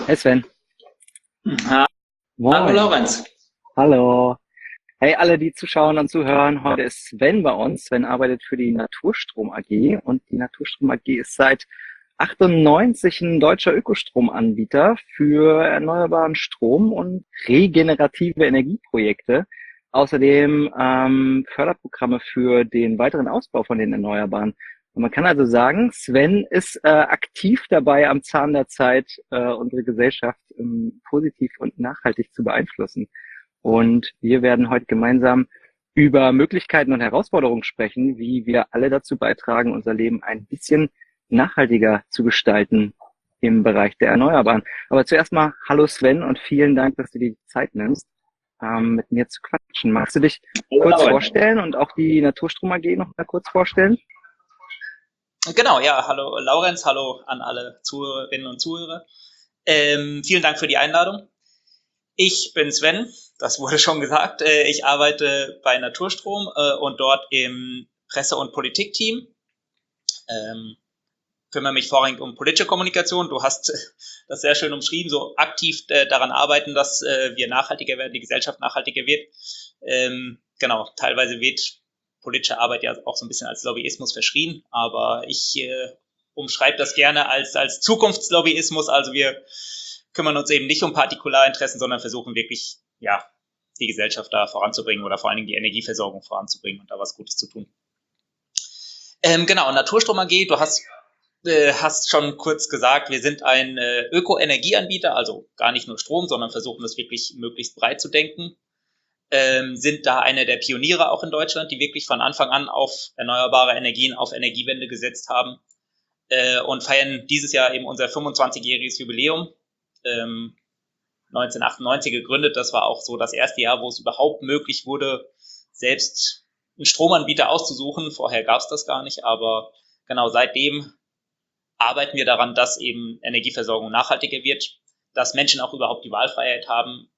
Hey Sven. Ha- Hallo Moin. Lorenz. Hallo. Hey, alle, die zuschauen und zuhören. Heute ist Sven bei uns. Sven arbeitet für die Naturstrom AG und die Naturstrom AG ist seit 98 ein deutscher Ökostromanbieter für erneuerbaren Strom und regenerative Energieprojekte. Außerdem Förderprogramme für den weiteren Ausbau von den Erneuerbaren. Und man kann also sagen, Sven ist aktiv dabei, am Zahn der Zeit unsere Gesellschaft positiv und nachhaltig zu beeinflussen. Und wir werden heute gemeinsam über Möglichkeiten und Herausforderungen sprechen, wie wir alle dazu beitragen, unser Leben ein bisschen nachhaltiger zu gestalten im Bereich der Erneuerbaren. Aber zuerst mal hallo Sven und vielen Dank, dass du dir die Zeit nimmst, mit mir zu quatschen. Magst du dich Hallo kurz Lorenz. vorstellen und auch die Naturstrom AG noch mal kurz vorstellen? Genau, ja, hallo Lorenz, hallo an alle Zuhörerinnen und Zuhörer. Vielen Dank für die Einladung. Ich bin Sven, das wurde schon gesagt. Ich arbeite bei Naturstrom und dort im Presse- und Politikteam. Ähm, Kümmere mich vorrangig um politische Kommunikation. Du hast das sehr schön umschrieben, so aktiv daran arbeiten, dass wir nachhaltiger werden, die Gesellschaft nachhaltiger wird. Genau, teilweise wird politische Arbeit ja auch so ein bisschen als Lobbyismus verschrien, aber ich umschreibe das gerne als Zukunftslobbyismus. Also wir kümmern uns eben nicht um Partikularinteressen, sondern versuchen wirklich, ja, die Gesellschaft da voranzubringen oder vor allen Dingen die Energieversorgung voranzubringen und da was Gutes zu tun. Genau, Naturstrom AG, hast schon kurz gesagt, wir sind ein Öko-Energieanbieter, also gar nicht nur Strom, sondern versuchen das wirklich möglichst breit zu denken. Sind da einer der Pioniere auch in Deutschland, die wirklich von Anfang an auf erneuerbare Energien, auf Energiewende gesetzt haben und feiern dieses Jahr eben unser 25-jähriges Jubiläum. 1998 gegründet, das war auch so das erste Jahr, wo es überhaupt möglich wurde, selbst einen Stromanbieter auszusuchen. Vorher gab es das gar nicht, aber genau seitdem arbeiten wir daran, dass eben Energieversorgung nachhaltiger wird, dass Menschen auch überhaupt die Wahlfreiheit haben,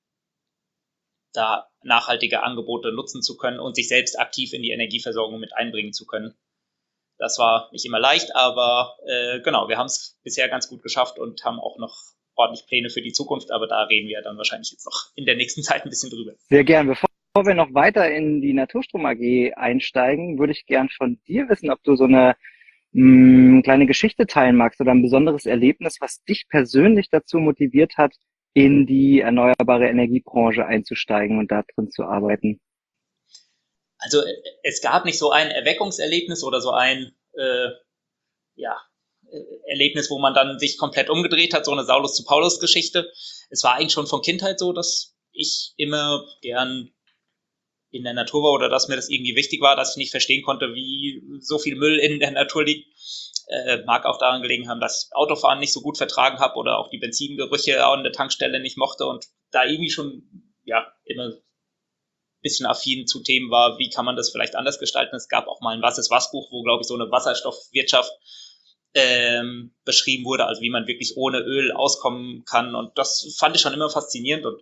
da nachhaltige Angebote nutzen zu können und sich selbst aktiv in die Energieversorgung mit einbringen zu können. Das war nicht immer leicht, aber genau, wir haben es bisher ganz gut geschafft und haben auch noch ordentlich Pläne für die Zukunft, aber da reden wir dann wahrscheinlich jetzt noch in der nächsten Zeit ein bisschen drüber. Sehr gern. Bevor wir noch weiter in die Naturstrom AG einsteigen, würde ich gern von dir wissen, ob du so eine kleine Geschichte teilen magst oder ein besonderes Erlebnis, was dich persönlich dazu motiviert hat, in die erneuerbare Energiebranche einzusteigen und da drin zu arbeiten. Also es gab nicht so ein Erweckungserlebnis oder so ein ja, Erlebnis, wo man dann sich komplett umgedreht hat, so eine Saulus zu Paulus Geschichte. Es war eigentlich schon von Kindheit so, dass ich immer gern in der Natur war oder dass mir das irgendwie wichtig war, dass ich nicht verstehen konnte, wie so viel Müll in der Natur liegt. Mag auch daran gelegen haben, dass ich Autofahren nicht so gut vertragen habe oder auch die Benzingerüche an der Tankstelle nicht mochte und da irgendwie schon ja immer ein bisschen affin zu Themen war, wie kann man das vielleicht anders gestalten. Es gab auch mal ein Was ist was Buch, wo, glaube ich, so eine Wasserstoffwirtschaft beschrieben wurde, also wie man wirklich ohne Öl auskommen kann. Und das fand ich schon immer faszinierend und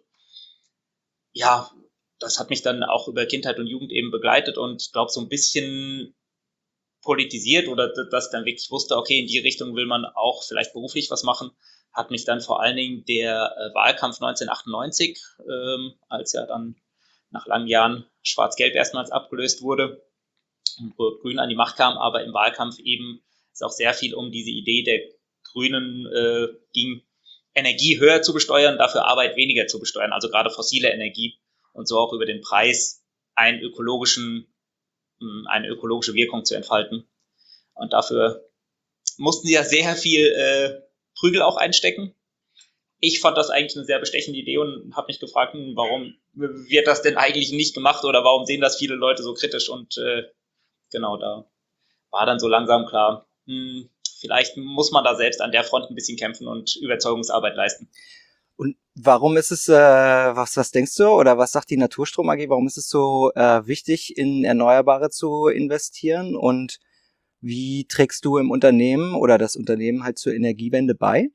ja, das hat mich dann auch über Kindheit und Jugend eben begleitet und ich glaube so ein bisschen politisiert oder dass ich dann wirklich wusste, okay, in die Richtung will man auch vielleicht beruflich was machen, hat mich dann vor allen Dingen der Wahlkampf 1998, als ja dann nach langen Jahren Schwarz-Gelb erstmals abgelöst wurde und Rot-Grün an die Macht kam, aber im Wahlkampf eben es auch sehr viel um diese Idee der Grünen ging, Energie höher zu besteuern, dafür Arbeit weniger zu besteuern, also gerade fossile Energie und so auch über den Preis einen ökologischen, eine ökologische Wirkung zu entfalten. Und dafür mussten sie ja sehr viel Prügel auch einstecken. Ich fand das eigentlich eine sehr bestechende Idee und habe mich gefragt, warum wird das denn eigentlich nicht gemacht oder warum sehen das viele Leute so kritisch und genau, da war dann so langsam klar, vielleicht muss man da selbst an der Front ein bisschen kämpfen und Überzeugungsarbeit leisten. Und warum ist es, was denkst du oder was sagt die Naturstrom AG, warum ist es so wichtig, in Erneuerbare zu investieren und wie trägst du im Unternehmen oder das Unternehmen halt zur Energiewende bei?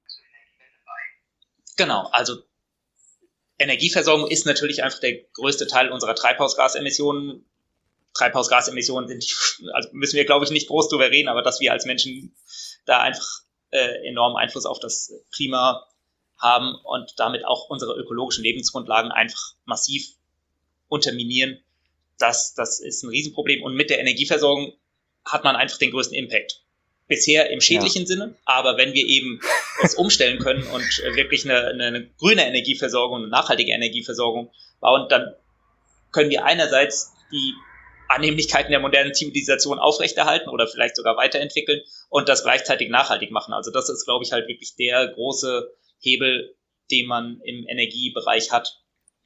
Genau, also Energieversorgung ist natürlich einfach der größte Teil unserer Treibhausgasemissionen. Treibhausgasemissionen sind, also müssen wir, glaube ich, nicht groß drüber reden, aber dass wir als Menschen da einfach enormen Einfluss auf das Klima haben und damit auch unsere ökologischen Lebensgrundlagen einfach massiv unterminieren. Das ist ein Riesenproblem. Und mit der Energieversorgung hat man einfach den größten Impact. Bisher im schädlichen Sinne, aber wenn wir eben es umstellen können und wirklich eine grüne Energieversorgung, eine nachhaltige Energieversorgung bauen, dann können wir einerseits die Annehmlichkeiten der modernen Zivilisation aufrechterhalten oder vielleicht sogar weiterentwickeln und das gleichzeitig nachhaltig machen. Also das ist, glaube ich, halt wirklich der große Hebel, den man im Energiebereich hat.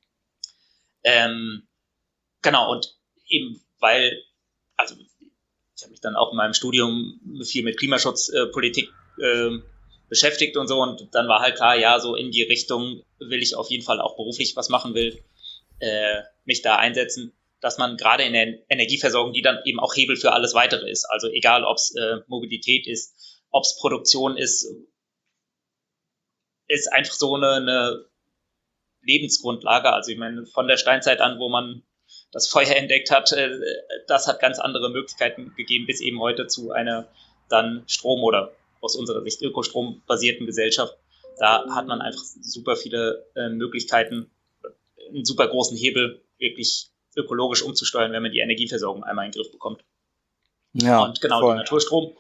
Genau, und eben weil, also ich habe mich dann auch in meinem Studium viel mit Klimaschutzpolitik beschäftigt und so, und dann war halt klar, ja, so in die Richtung will ich auf jeden Fall auch beruflich was machen will, mich da einsetzen, dass man gerade in der Energieversorgung, die dann eben auch Hebel für alles Weitere ist, also egal, ob es Mobilität ist, ob es Produktion ist einfach so eine Lebensgrundlage. Also ich meine, von der Steinzeit an, wo man das Feuer entdeckt hat, das hat ganz andere Möglichkeiten gegeben, bis eben heute zu einer dann Strom- oder aus unserer Sicht Ökostrom-basierten Gesellschaft. Da hat man einfach super viele Möglichkeiten, einen super großen Hebel wirklich ökologisch umzusteuern, wenn man die Energieversorgung einmal in den Griff bekommt. Ja, und genau, voll. Der Naturstrom.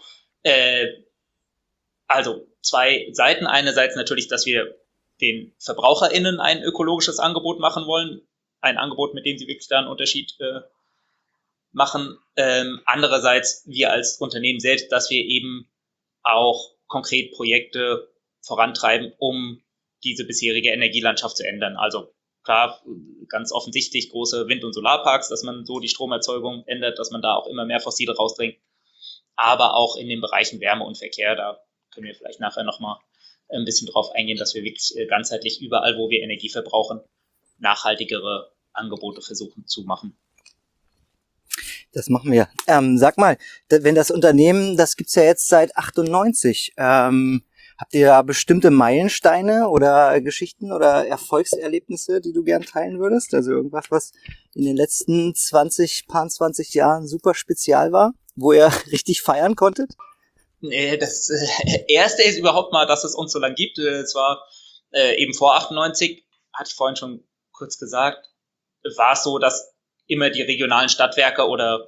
Also zwei Seiten. Einerseits natürlich, dass wir den VerbraucherInnen ein ökologisches Angebot machen wollen. Ein Angebot, mit dem sie wirklich da einen Unterschied machen. Andererseits wir als Unternehmen selbst, dass wir eben auch konkret Projekte vorantreiben, um diese bisherige Energielandschaft zu ändern. Also klar, ganz offensichtlich große Wind- und Solarparks, dass man so die Stromerzeugung ändert, dass man da auch immer mehr Fossile rausdrängt. Aber auch in den Bereichen Wärme und Verkehr, da können wir vielleicht nachher nochmal ein bisschen drauf eingehen, dass wir wirklich ganzheitlich überall, wo wir Energie verbrauchen, nachhaltigere Angebote versuchen zu machen. Das machen wir. Sag mal, wenn das Unternehmen, das gibt's ja jetzt seit 98, habt ihr da bestimmte Meilensteine oder Geschichten oder Erfolgserlebnisse, die du gern teilen würdest? Also irgendwas, was in den letzten 20 Jahren super spezial war, wo ihr richtig feiern konntet? Das Erste ist überhaupt mal, dass es uns so lange gibt. Es war eben vor 98, hatte ich vorhin schon kurz gesagt, war es so, dass immer die regionalen Stadtwerke oder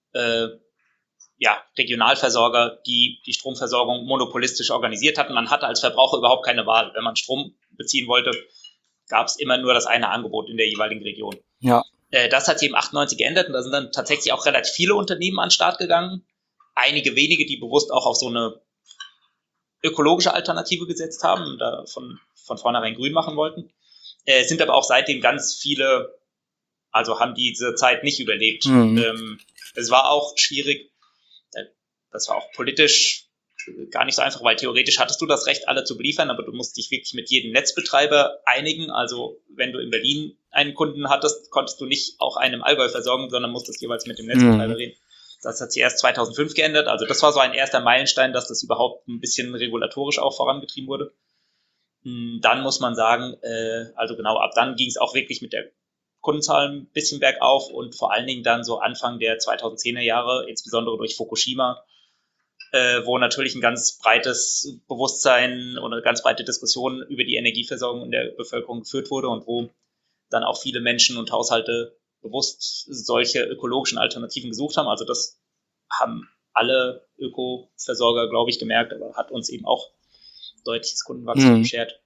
Regionalversorger die Stromversorgung monopolistisch organisiert hatten. Man hatte als Verbraucher überhaupt keine Wahl. Wenn man Strom beziehen wollte, gab es immer nur das eine Angebot in der jeweiligen Region. Ja. Das hat sich im 98 geändert und da sind dann tatsächlich auch relativ viele Unternehmen an den Start gegangen. Einige wenige, die bewusst auch auf so eine ökologische Alternative gesetzt haben und da von vornherein grün machen wollten. Sind aber auch seitdem ganz viele, also haben diese Zeit nicht überlebt. Es war auch schwierig, das war auch politisch gar nicht so einfach, weil theoretisch hattest du das Recht, alle zu beliefern, aber du musst dich wirklich mit jedem Netzbetreiber einigen. Also wenn du in Berlin einen Kunden hattest, konntest du nicht auch einen im Allgäu versorgen, sondern musstest jeweils mit dem Netzbetreiber reden. Das hat sich erst 2005 geändert. Also das war so ein erster Meilenstein, dass das überhaupt ein bisschen regulatorisch auch vorangetrieben wurde. Dann muss man sagen, also genau, ab dann ging es auch wirklich mit der Kundenzahl ein bisschen bergauf und vor allen Dingen dann so Anfang der 2010er Jahre, insbesondere durch Fukushima, wo natürlich ein ganz breites Bewusstsein oder eine ganz breite Diskussion über die Energieversorgung in der Bevölkerung geführt wurde und wo dann auch viele Menschen und Haushalte bewusst solche ökologischen Alternativen gesucht haben. Also das haben alle Ökoversorger, glaube ich, gemerkt, aber hat uns eben auch deutliches Kundenwachstum beschert.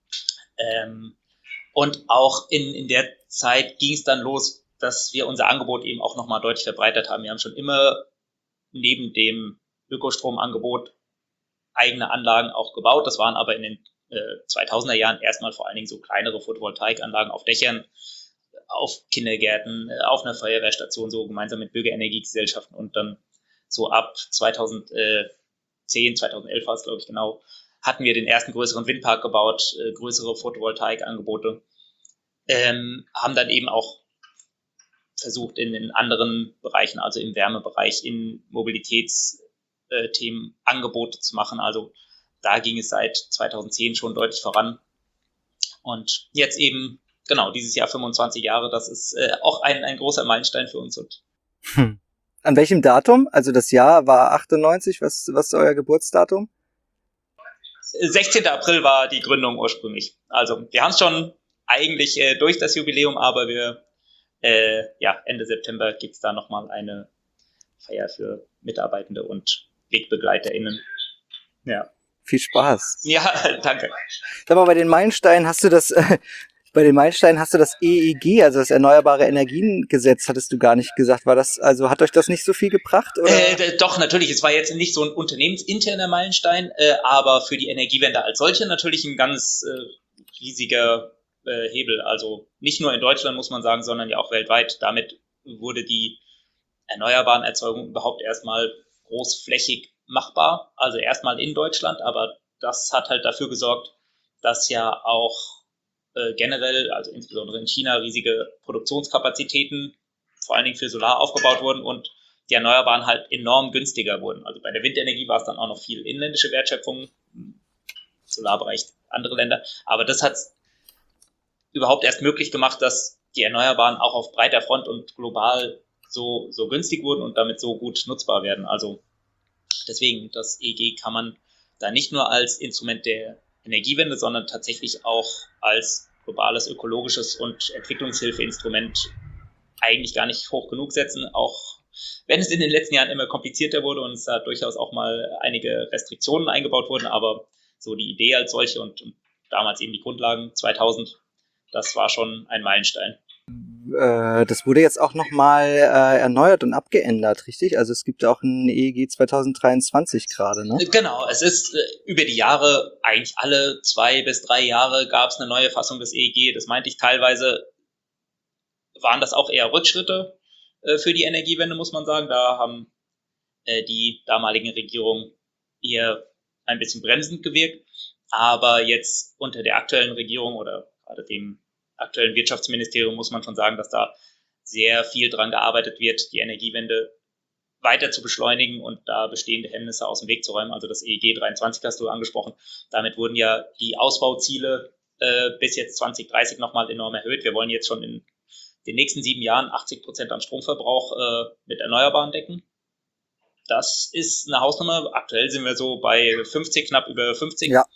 Und auch in der Zeit ging es dann los, dass wir unser Angebot eben auch nochmal deutlich verbreitert haben. Wir haben schon immer neben dem Ökostromangebot eigene Anlagen auch gebaut. Das waren aber in den 2000er Jahren erstmal vor allen Dingen so kleinere Photovoltaikanlagen auf Dächern, auf Kindergärten, auf einer Feuerwehrstation, so gemeinsam mit Bürgerenergiegesellschaften. Und dann so ab 2010, 2011 war es, glaube ich, genau, hatten wir den ersten größeren Windpark gebaut, größere Photovoltaikangebote, haben dann eben auch versucht, in den anderen Bereichen, also im Wärmebereich, in Mobilitätsthemen Angebote zu machen. Also da ging es seit 2010 schon deutlich voran. Und jetzt eben, genau, dieses Jahr 25 Jahre, das ist auch ein großer Meilenstein für uns. Und An welchem Datum? Also das Jahr war 98, was ist euer Geburtsdatum? 16. April war die Gründung ursprünglich. Also wir haben es schon eigentlich durch das Jubiläum, aber Ende September gibt es da nochmal eine Feier für Mitarbeitende und WegbegleiterInnen. Ja. Viel Spaß. Ja, danke. Sag mal, bei den Meilensteinen hast du das EEG, also das Erneuerbare Energiengesetz, hattest du gar nicht gesagt. Hat euch das nicht so viel gebracht? Oder? Doch, natürlich. Es war jetzt nicht so ein unternehmensinterner Meilenstein, aber für die Energiewende als solche natürlich ein ganz riesiger Hebel. Also nicht nur in Deutschland, muss man sagen, sondern ja auch weltweit. Damit wurde die erneuerbaren Erzeugung überhaupt erstmal großflächig machbar. Also erstmal in Deutschland, aber das hat halt dafür gesorgt, dass ja auch generell, also insbesondere in China, riesige Produktionskapazitäten vor allen Dingen für Solar aufgebaut wurden und die Erneuerbaren halt enorm günstiger wurden. Also bei der Windenergie war es dann auch noch viel inländische Wertschöpfung, Solarbereich andere Länder, aber das hat überhaupt erst möglich gemacht, dass die Erneuerbaren auch auf breiter Front und global so günstig wurden und damit so gut nutzbar werden. Also deswegen, das EEG kann man da nicht nur als Instrument der Energiewende, sondern tatsächlich auch als globales ökologisches und Entwicklungshilfeinstrument eigentlich gar nicht hoch genug setzen, auch wenn es in den letzten Jahren immer komplizierter wurde und es da durchaus auch mal einige Restriktionen eingebaut wurden, aber so die Idee als solche und damals eben die Grundlagen 2000, das war schon ein Meilenstein. Das wurde jetzt auch nochmal erneuert und abgeändert, richtig? Also es gibt auch ein EEG 2023 gerade, ne? Genau, es ist über die Jahre, eigentlich alle 2 bis 3 Jahre gab es eine neue Fassung des EEG. Das meinte ich, teilweise waren das auch eher Rückschritte für die Energiewende, muss man sagen. Da haben die damaligen Regierungen eher ein bisschen bremsend gewirkt. Aber jetzt unter der aktuellen Regierung oder gerade dem aktuellen Wirtschaftsministerium muss man schon sagen, dass da sehr viel dran gearbeitet wird, die Energiewende weiter zu beschleunigen und da bestehende Hemmnisse aus dem Weg zu räumen. Also das EEG 23 hast du angesprochen. Damit wurden ja die Ausbauziele bis jetzt 2030 nochmal enorm erhöht. Wir wollen jetzt schon in den nächsten 7 Jahren 80% an Stromverbrauch mit Erneuerbaren decken. Das ist eine Hausnummer. Aktuell sind wir so bei 50, knapp über 50. Ja.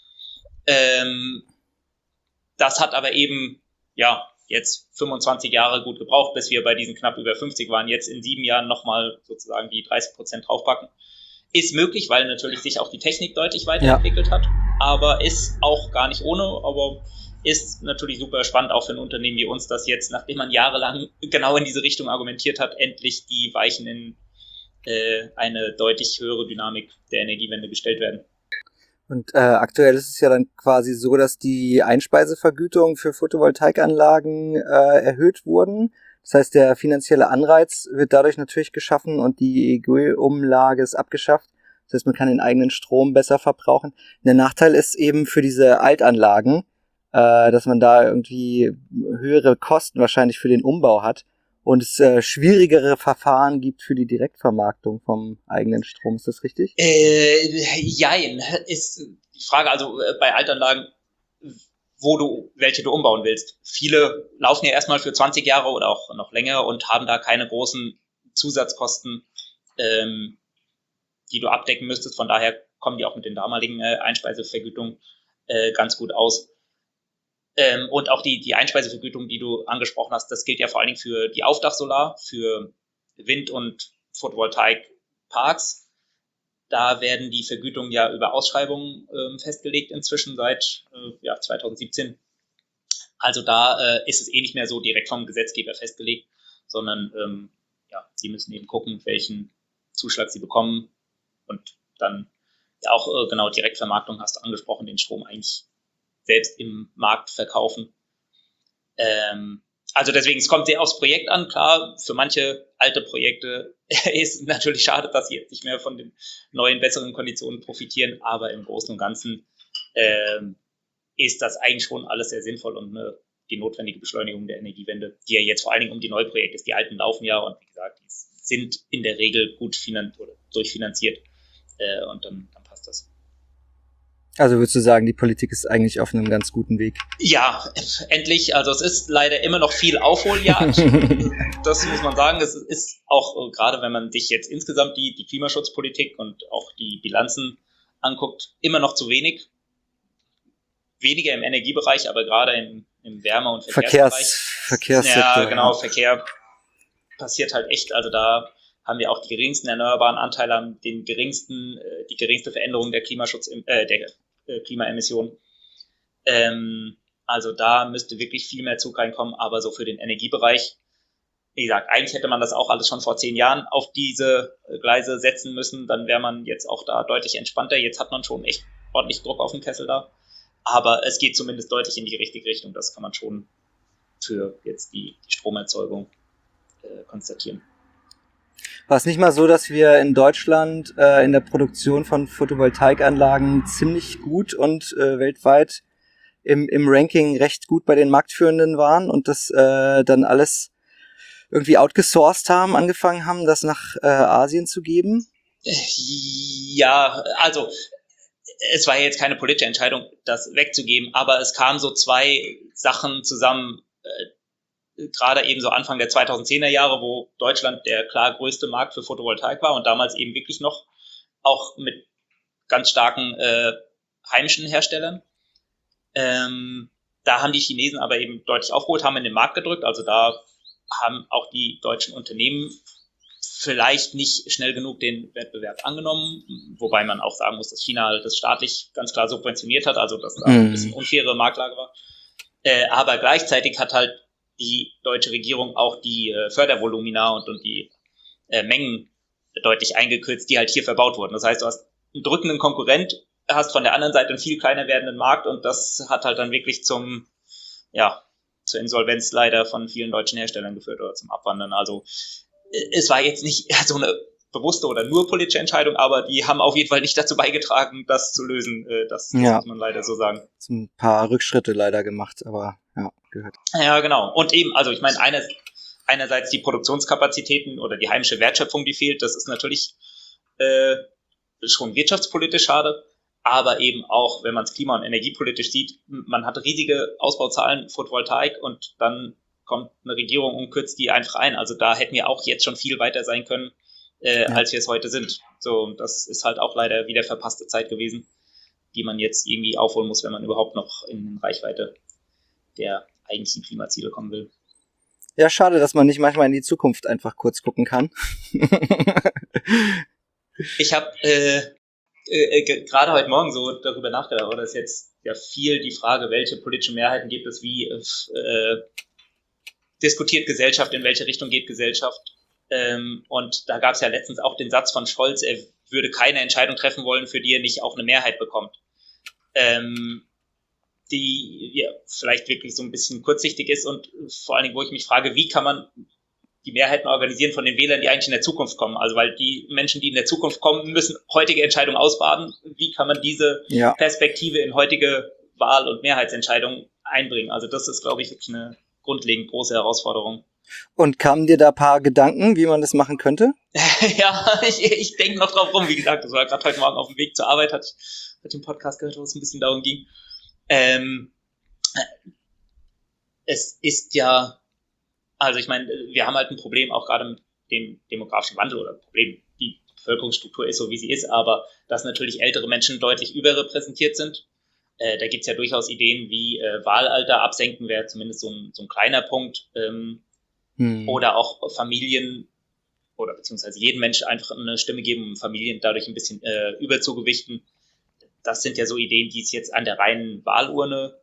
Das hat aber eben jetzt 25 Jahre gut gebraucht, bis wir bei diesen knapp über 50 waren. Jetzt in 7 Jahren nochmal sozusagen die 30% draufpacken. Ist möglich, weil natürlich sich auch die Technik deutlich weiterentwickelt hat. Aber ist auch gar nicht ohne, aber ist natürlich super spannend, auch für ein Unternehmen wie uns, das jetzt, nachdem man jahrelang genau in diese Richtung argumentiert hat, endlich die Weichen in eine deutlich höhere Dynamik der Energiewende gestellt werden. Und aktuell ist es ja dann quasi so, dass die Einspeisevergütung für Photovoltaikanlagen erhöht wurden. Das heißt, der finanzielle Anreiz wird dadurch natürlich geschaffen und die EEG-Umlage ist abgeschafft. Das heißt, man kann den eigenen Strom besser verbrauchen. Der Nachteil ist eben für diese Altanlagen, dass man da irgendwie höhere Kosten wahrscheinlich für den Umbau hat und es schwierigere Verfahren gibt für die Direktvermarktung vom eigenen Strom. Ist das richtig? Jein, ist die Frage. Also bei Altanlagen, welche du umbauen willst. Viele laufen ja erstmal für 20 Jahre oder auch noch länger und haben da keine großen Zusatzkosten, die du abdecken müsstest. Von daher kommen die auch mit den damaligen Einspeisevergütungen ganz gut aus. Und auch die Einspeisevergütung, die du angesprochen hast, das gilt ja vor allen Dingen für die Aufdachsolar, für Wind- und Photovoltaikparks. Da werden die Vergütungen ja über Ausschreibungen festgelegt inzwischen seit 2017. Also da ist es nicht mehr so direkt vom Gesetzgeber festgelegt, sondern sie müssen eben gucken, welchen Zuschlag sie bekommen und dann auch genau Direktvermarktung hast du angesprochen, den Strom eigentlich selbst im Markt verkaufen. Also deswegen, es kommt sehr aufs Projekt an. Klar, für manche alte Projekte ist es natürlich schade, dass sie jetzt nicht mehr von den neuen, besseren Konditionen profitieren, aber im Großen und Ganzen ist das eigentlich schon alles sehr sinnvoll und die notwendige Beschleunigung der Energiewende, die ja jetzt vor allen Dingen um die Neuprojekte ist. Die alten laufen ja und wie gesagt, die sind in der Regel gut durchfinanziert und dann passt das. Also würdest du sagen, die Politik ist eigentlich auf einem ganz guten Weg? Ja, endlich. Also es ist leider immer noch viel Aufholjagd. Das muss man sagen. Es ist auch, gerade wenn man sich jetzt insgesamt die Klimaschutzpolitik und auch die Bilanzen anguckt, immer noch zu wenig. weniger im Energiebereich, aber gerade im Wärme- und Verkehrsbereich. Verkehrssektor. Ja, genau, Verkehr passiert halt echt. Also da haben wir auch die geringsten erneuerbaren Anteile, haben die geringste Veränderung der Klimaemissionen. Also da müsste wirklich viel mehr Zug reinkommen, aber so für den Energiebereich, wie gesagt, eigentlich hätte man das auch alles schon vor 10 Jahren auf diese Gleise setzen müssen, dann wäre man jetzt auch da deutlich entspannter. Jetzt hat man schon echt ordentlich Druck auf den Kessel da, aber es geht zumindest deutlich in die richtige Richtung, das kann man schon für jetzt die Stromerzeugung konstatieren. War es nicht mal so, dass wir in Deutschland in der Produktion von Photovoltaikanlagen ziemlich gut und weltweit im Ranking recht gut bei den Marktführenden waren und das dann alles irgendwie outgesourced haben, angefangen haben, das nach Asien zu geben? Ja, also es war jetzt keine politische Entscheidung, das wegzugeben, aber es kamen so zwei Sachen zusammen, gerade eben so Anfang der 2010er Jahre, wo Deutschland der klar größte Markt für Photovoltaik war und damals eben wirklich noch auch mit ganz starken heimischen Herstellern. Da haben die Chinesen aber eben deutlich aufgeholt, haben in den Markt gedrückt, also da haben auch die deutschen Unternehmen vielleicht nicht schnell genug den Wettbewerb angenommen, wobei man auch sagen muss, dass China das staatlich ganz klar subventioniert hat, also dass da ein bisschen unfaire Marktlage war. Aber gleichzeitig hat halt die deutsche Regierung auch die Fördervolumina und die Mengen deutlich eingekürzt, die halt hier verbaut wurden. Das heißt, du hast einen drückenden Konkurrent, hast von der anderen Seite einen viel kleiner werdenden Markt und das hat halt dann wirklich zur Insolvenz leider von vielen deutschen Herstellern geführt oder zum Abwandern. Also es war jetzt nicht so eine bewusste oder nur politische Entscheidung, aber die haben auf jeden Fall nicht dazu beigetragen, das zu lösen. Das muss man leider so sagen. Ein paar Rückschritte leider gemacht, aber ja, gehört. Ja, genau. Und eben, also ich meine, einerseits die Produktionskapazitäten oder die heimische Wertschöpfung, die fehlt, das ist natürlich schon wirtschaftspolitisch schade, aber eben auch, wenn man es klima- und energiepolitisch sieht, man hat riesige Ausbauzahlen Photovoltaik und dann kommt eine Regierung und kürzt die einfach ein. Also da hätten wir auch jetzt schon viel weiter sein können, als wir es heute sind. So, das ist halt auch leider wieder verpasste Zeit gewesen, die man jetzt irgendwie aufholen muss, wenn man überhaupt noch in Reichweite der eigentlichen Klimaziele kommen will. Ja, schade, dass man nicht manchmal in die Zukunft einfach kurz gucken kann. Ich habe gerade heute Morgen so darüber nachgedacht, oder ist jetzt ja viel die Frage, welche politische Mehrheiten gibt es, wie diskutiert Gesellschaft, in welche Richtung geht Gesellschaft. Und da gab es ja letztens auch den Satz von Scholz, er würde keine Entscheidung treffen wollen, für die er nicht auch eine Mehrheit bekommt. Die ja, vielleicht wirklich so ein bisschen kurzsichtig ist und vor allen Dingen, wo ich mich frage, wie kann man die Mehrheiten organisieren von den Wählern, die eigentlich in der Zukunft kommen. Also weil die Menschen, die in der Zukunft kommen, müssen heutige Entscheidungen ausbaden. Wie kann man diese Perspektive in heutige Wahl- und Mehrheitsentscheidungen einbringen? Also das ist, glaube ich, wirklich eine grundlegend große Herausforderung. Und kamen dir da ein paar Gedanken, wie man das machen könnte? Ja, ich denke noch drauf rum. Wie gesagt, das war gerade heute Morgen auf dem Weg zur Arbeit, hatte ich den Podcast gehört, wo es ein bisschen darum ging. Es ist ja, also ich meine, wir haben halt ein Problem auch gerade mit dem demografischen Wandel oder Problem, die Bevölkerungsstruktur ist so, wie sie ist, aber dass natürlich ältere Menschen deutlich überrepräsentiert sind. Da gibt's ja durchaus Ideen wie Wahlalter absenken wäre zumindest so ein kleiner Punkt. Oder auch Familien oder beziehungsweise jedem Menschen einfach eine Stimme geben, um Familien dadurch ein bisschen überzugewichten. Das sind ja so Ideen, die es jetzt an der reinen Wahlurne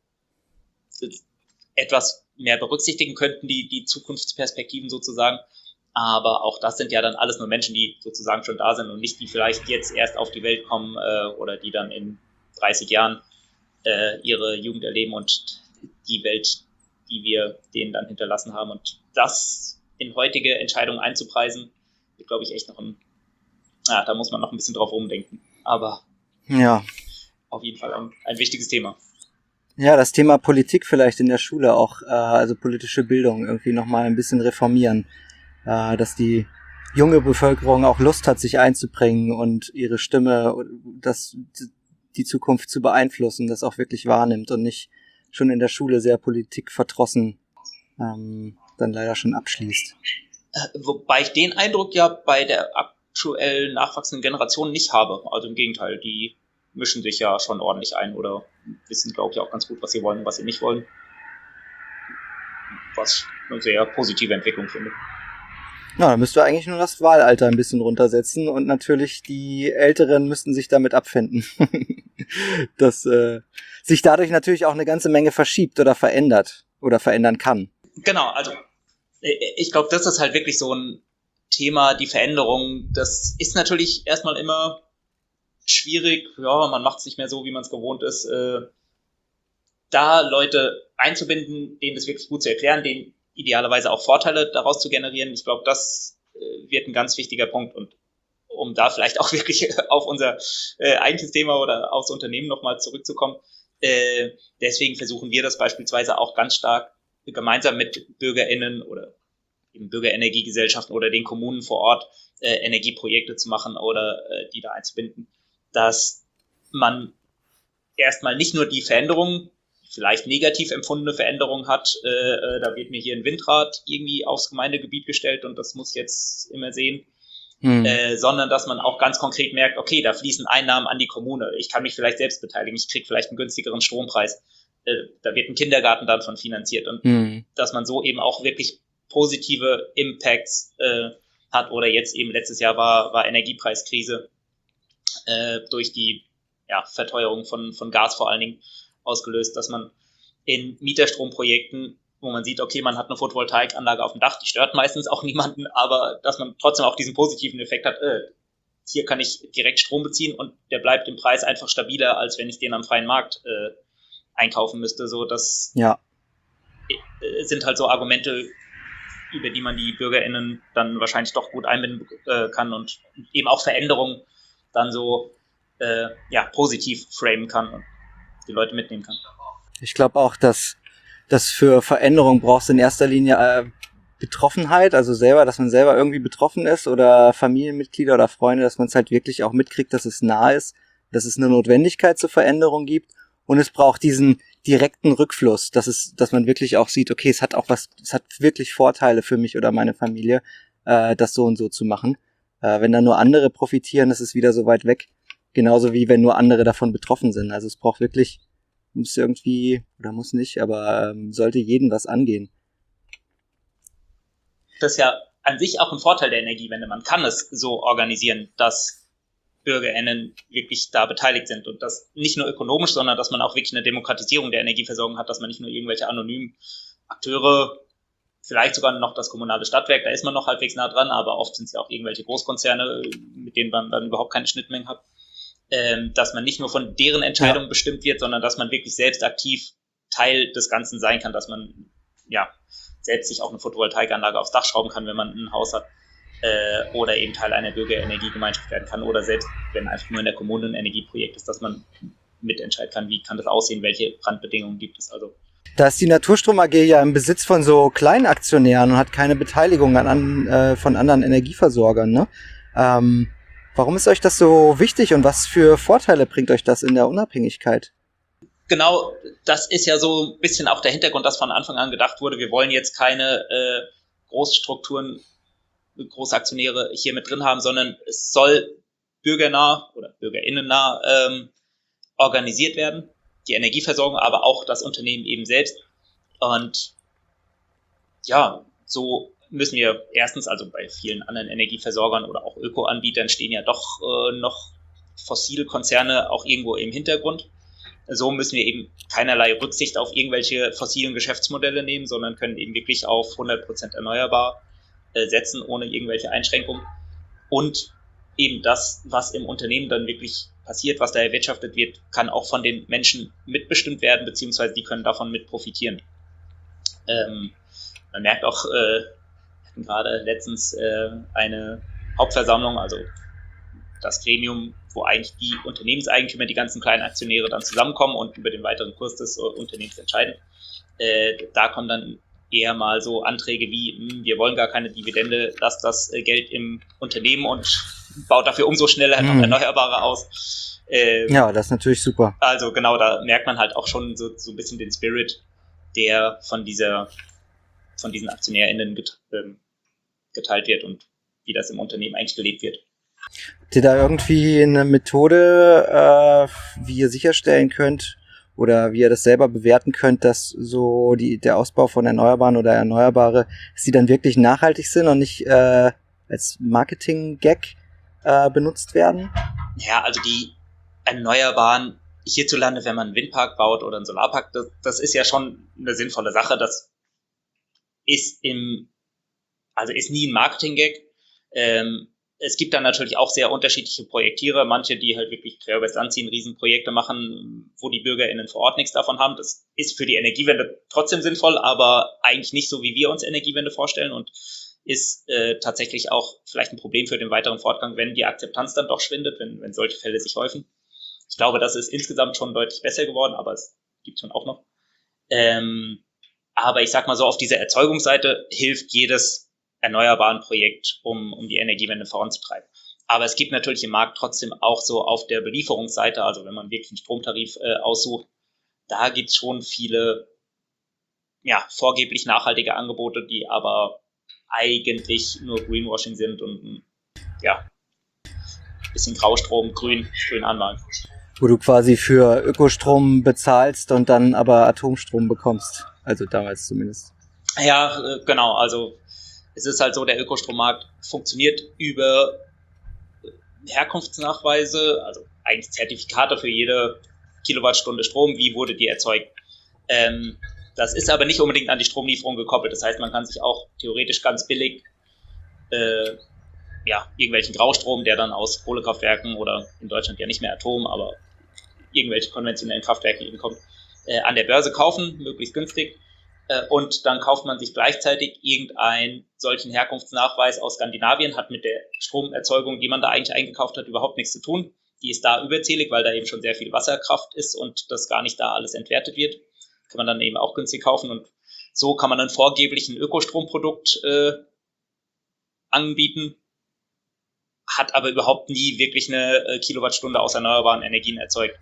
etwas mehr berücksichtigen könnten, die Zukunftsperspektiven sozusagen. Aber auch das sind ja dann alles nur Menschen, die sozusagen schon da sind und nicht die vielleicht jetzt erst auf die Welt kommen oder die dann in 30 Jahren ihre Jugend erleben und die Welt, die wir denen dann hinterlassen haben. Und das in heutige Entscheidungen einzupreisen, wird, glaube ich, echt noch da muss man noch ein bisschen drauf rumdenken. Aber ja, auf jeden Fall ein wichtiges Thema. Ja, das Thema Politik vielleicht in der Schule auch, also politische Bildung irgendwie nochmal ein bisschen reformieren, dass die junge Bevölkerung auch Lust hat, sich einzubringen und ihre Stimme, die Zukunft zu beeinflussen, das auch wirklich wahrnimmt und nicht schon in der Schule sehr politikverdrossen dann leider schon abschließt. Wobei ich den Eindruck ja bei der aktuell nachwachsenden Generation nicht habe. Also im Gegenteil, die mischen sich ja schon ordentlich ein oder wissen, glaube ich, auch ganz gut, was sie wollen und was sie nicht wollen. Was eine sehr positive Entwicklung finde. Ja, dann müsste eigentlich nur das Wahlalter ein bisschen runtersetzen und natürlich die Älteren müssten sich damit abfinden. Dass sich dadurch natürlich auch eine ganze Menge verschiebt oder verändert oder verändern kann. Genau, also ich glaube, das ist halt wirklich so ein Thema, die Veränderung. Das ist natürlich erstmal immer schwierig. Ja, man macht es nicht mehr so, wie man es gewohnt ist. Da Leute einzubinden, denen das wirklich gut zu erklären, denen idealerweise auch Vorteile daraus zu generieren. Ich glaube, das wird ein ganz wichtiger Punkt. Und um da vielleicht auch wirklich auf unser eigentliches Thema oder aufs Unternehmen nochmal zurückzukommen, deswegen versuchen wir das beispielsweise auch ganz stark gemeinsam mit BürgerInnen oder eben Bürgerenergiegesellschaften oder den Kommunen vor Ort Energieprojekte zu machen oder die da einzubinden, dass man erstmal nicht nur die Veränderungen, vielleicht negativ empfundene Veränderungen hat, da wird mir hier ein Windrad irgendwie aufs Gemeindegebiet gestellt und das muss jetzt immer sehen, sondern dass man auch ganz konkret merkt, okay, da fließen Einnahmen an die Kommune, ich kann mich vielleicht selbst beteiligen, ich kriege vielleicht einen günstigeren Strompreis, da wird ein Kindergarten dann von finanziert und dass man so eben auch wirklich positive Impacts hat oder jetzt eben letztes Jahr war Energiepreiskrise durch die Verteuerung von Gas vor allen Dingen ausgelöst, dass man in Mieterstromprojekten, wo man sieht, okay, man hat eine Photovoltaikanlage auf dem Dach, die stört meistens auch niemanden, aber dass man trotzdem auch diesen positiven Effekt hat, hier kann ich direkt Strom beziehen und der bleibt im Preis einfach stabiler, als wenn ich den am freien Markt einkaufen müsste. So, das sind halt so Argumente, über die man die BürgerInnen dann wahrscheinlich doch gut einbinden kann und eben auch Veränderungen dann so positiv framen kann und die Leute mitnehmen kann. Ich glaube auch, dass für Veränderung brauchst du in erster Linie Betroffenheit, also selber, dass man selber irgendwie betroffen ist oder Familienmitglieder oder Freunde, dass man es halt wirklich auch mitkriegt, dass es nah ist, dass es eine Notwendigkeit zur Veränderung gibt und es braucht diesen direkten Rückfluss, dass man wirklich auch sieht, okay, es hat wirklich Vorteile für mich oder meine Familie, das so und so zu machen. Wenn dann nur andere profitieren, ist es wieder so weit weg. Genauso wie wenn nur andere davon betroffen sind. Also es braucht wirklich, muss irgendwie, oder muss nicht, aber sollte jeden was angehen. Das ist ja an sich auch ein Vorteil der Energiewende. Man kann es so organisieren, dass BürgerInnen wirklich da beteiligt sind und das nicht nur ökonomisch, sondern dass man auch wirklich eine Demokratisierung der Energieversorgung hat, dass man nicht nur irgendwelche anonymen Akteure, vielleicht sogar noch das kommunale Stadtwerk, da ist man noch halbwegs nah dran, aber oft sind es ja auch irgendwelche Großkonzerne, mit denen man dann überhaupt keine Schnittmengen hat. Dass man nicht nur von deren Entscheidungen bestimmt wird, sondern dass man wirklich selbst aktiv Teil des Ganzen sein kann, dass man selbst sich auch eine Photovoltaikanlage aufs Dach schrauben kann, wenn man ein Haus hat, oder eben Teil einer Bürgerenergiegemeinschaft werden kann oder selbst, wenn einfach nur in der Kommune ein Energieprojekt ist, dass man mitentscheiden kann, wie kann das aussehen, welche Randbedingungen gibt es. Also da ist die Naturstrom AG ja im Besitz von so Kleinaktionären und hat keine Beteiligung von anderen Energieversorgern, ne? Warum ist euch das so wichtig und was für Vorteile bringt euch das in der Unabhängigkeit? Genau, das ist ja so ein bisschen auch der Hintergrund, dass von Anfang an gedacht wurde, wir wollen jetzt keine Großstrukturen, Großaktionäre hier mit drin haben, sondern es soll bürgernah oder bürgerinnennah organisiert werden, die Energieversorgung, aber auch das Unternehmen eben selbst. Und ja, so müssen wir erstens, also bei vielen anderen Energieversorgern oder auch Ökoanbietern stehen ja doch noch fossile Konzerne auch irgendwo im Hintergrund. So müssen wir eben keinerlei Rücksicht auf irgendwelche fossilen Geschäftsmodelle nehmen, sondern können eben wirklich auf 100% erneuerbar setzen, ohne irgendwelche Einschränkungen. Und eben das, was im Unternehmen dann wirklich passiert, was da erwirtschaftet wird, kann auch von den Menschen mitbestimmt werden, beziehungsweise die können davon mit profitieren. Man merkt auch, wir hatten gerade letztens eine Hauptversammlung, also das Gremium, wo eigentlich die Unternehmenseigentümer, die ganzen kleinen Aktionäre dann zusammenkommen und über den weiteren Kurs des Unternehmens entscheiden. Da kommen dann eher mal so Anträge wie, wir wollen gar keine Dividende, lasst das Geld im Unternehmen und baut dafür umso schneller noch Erneuerbare aus. Ja, das ist natürlich super. Also genau, da merkt man halt auch schon so ein bisschen den Spirit, der von diesen AktionärInnen geteilt wird und wie das im Unternehmen eigentlich gelebt wird. Habt ihr da irgendwie eine Methode, wie ihr sicherstellen könnt oder wie ihr das selber bewerten könnt, dass so der Ausbau von Erneuerbaren oder Erneuerbare, dass die dann wirklich nachhaltig sind und nicht als Marketing-Gag benutzt werden? Ja, also die Erneuerbaren hierzulande, wenn man einen Windpark baut oder einen Solarpark, das ist ja schon eine sinnvolle Sache. Das ist ist nie ein Marketing-Gag. Es gibt dann natürlich auch sehr unterschiedliche Projektierer, manche, die halt wirklich quer übers Land ziehen, Riesenprojekte machen, wo die BürgerInnen vor Ort nichts davon haben. Das ist für die Energiewende trotzdem sinnvoll, aber eigentlich nicht so, wie wir uns Energiewende vorstellen und ist tatsächlich auch vielleicht ein Problem für den weiteren Fortgang, wenn die Akzeptanz dann doch schwindet, wenn solche Fälle sich häufen. Ich glaube, das ist insgesamt schon deutlich besser geworden, aber es gibt schon auch noch. Aber ich sag mal so, auf dieser Erzeugungsseite hilft jedes erneuerbaren Projekt, um die Energiewende voranzutreiben. Aber es gibt natürlich im Markt trotzdem auch so auf der Belieferungsseite, also wenn man wirklich einen Stromtarif aussucht, da gibt's schon viele vorgeblich nachhaltige Angebote, die aber eigentlich nur Greenwashing sind und bisschen Graustrom, grün anmalen. Wo du quasi für Ökostrom bezahlst und dann aber Atomstrom bekommst. Also damals zumindest. Ja, genau. Also es ist halt so, der Ökostrommarkt funktioniert über Herkunftsnachweise, also eigentlich Zertifikate für jede Kilowattstunde Strom, wie wurde die erzeugt. Das ist aber nicht unbedingt an die Stromlieferung gekoppelt. Das heißt, man kann sich auch theoretisch ganz billig irgendwelchen Graustrom, der dann aus Kohlekraftwerken oder in Deutschland ja nicht mehr Atom, aber irgendwelche konventionellen Kraftwerke eben kommt, an der Börse kaufen, möglichst günstig. Und dann kauft man sich gleichzeitig irgendeinen solchen Herkunftsnachweis aus Skandinavien, hat mit der Stromerzeugung, die man da eigentlich eingekauft hat, überhaupt nichts zu tun. Die ist da überzählig, weil da eben schon sehr viel Wasserkraft ist und das gar nicht da alles entwertet wird. Kann man dann eben auch günstig kaufen und so kann man dann vorgeblich ein Ökostromprodukt anbieten, hat aber überhaupt nie wirklich eine Kilowattstunde aus erneuerbaren Energien erzeugt.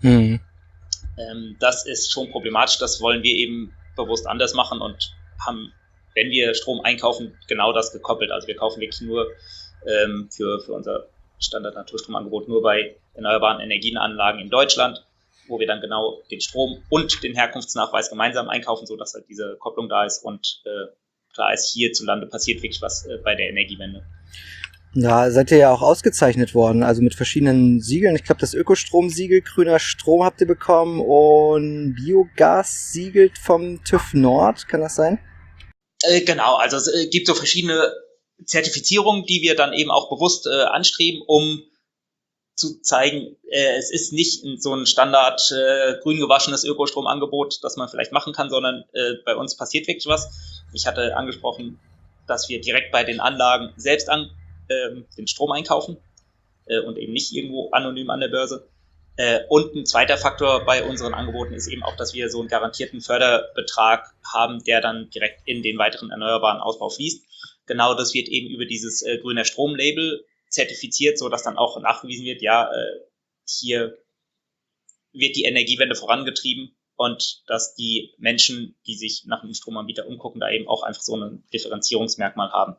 Das ist schon problematisch, das wollen wir eben bewusst anders machen und haben, wenn wir Strom einkaufen, genau das gekoppelt. Also wir kaufen wirklich nur für unser Standard-Naturstromangebot nur bei erneuerbaren Energienanlagen in Deutschland, wo wir dann genau den Strom und den Herkunftsnachweis gemeinsam einkaufen, sodass halt diese Kopplung da ist und klar ist, hierzulande passiert wirklich was bei der Energiewende. Ja, seid ihr ja auch ausgezeichnet worden, also mit verschiedenen Siegeln. Ich glaube, das Ökostrom-Siegel, grüner Strom habt ihr bekommen und Biogas-Siegel vom TÜV Nord, kann das sein? Genau, also es gibt so verschiedene Zertifizierungen, die wir dann eben auch bewusst anstreben, um zu zeigen, es ist nicht so ein Standard grün gewaschenes Ökostromangebot, das man vielleicht machen kann, sondern bei uns passiert wirklich was. Ich hatte angesprochen, dass wir direkt bei den Anlagen selbst den Strom einkaufen und eben nicht irgendwo anonym an der Börse. Und ein zweiter Faktor bei unseren Angeboten ist eben auch, dass wir so einen garantierten Förderbetrag haben, der dann direkt in den weiteren erneuerbaren Ausbau fließt. Genau das wird eben über dieses grüner Strom-Label zertifiziert, so dass dann auch nachgewiesen wird, hier wird die Energiewende vorangetrieben und dass die Menschen, die sich nach einem Stromanbieter umgucken, da eben auch einfach so ein Differenzierungsmerkmal haben.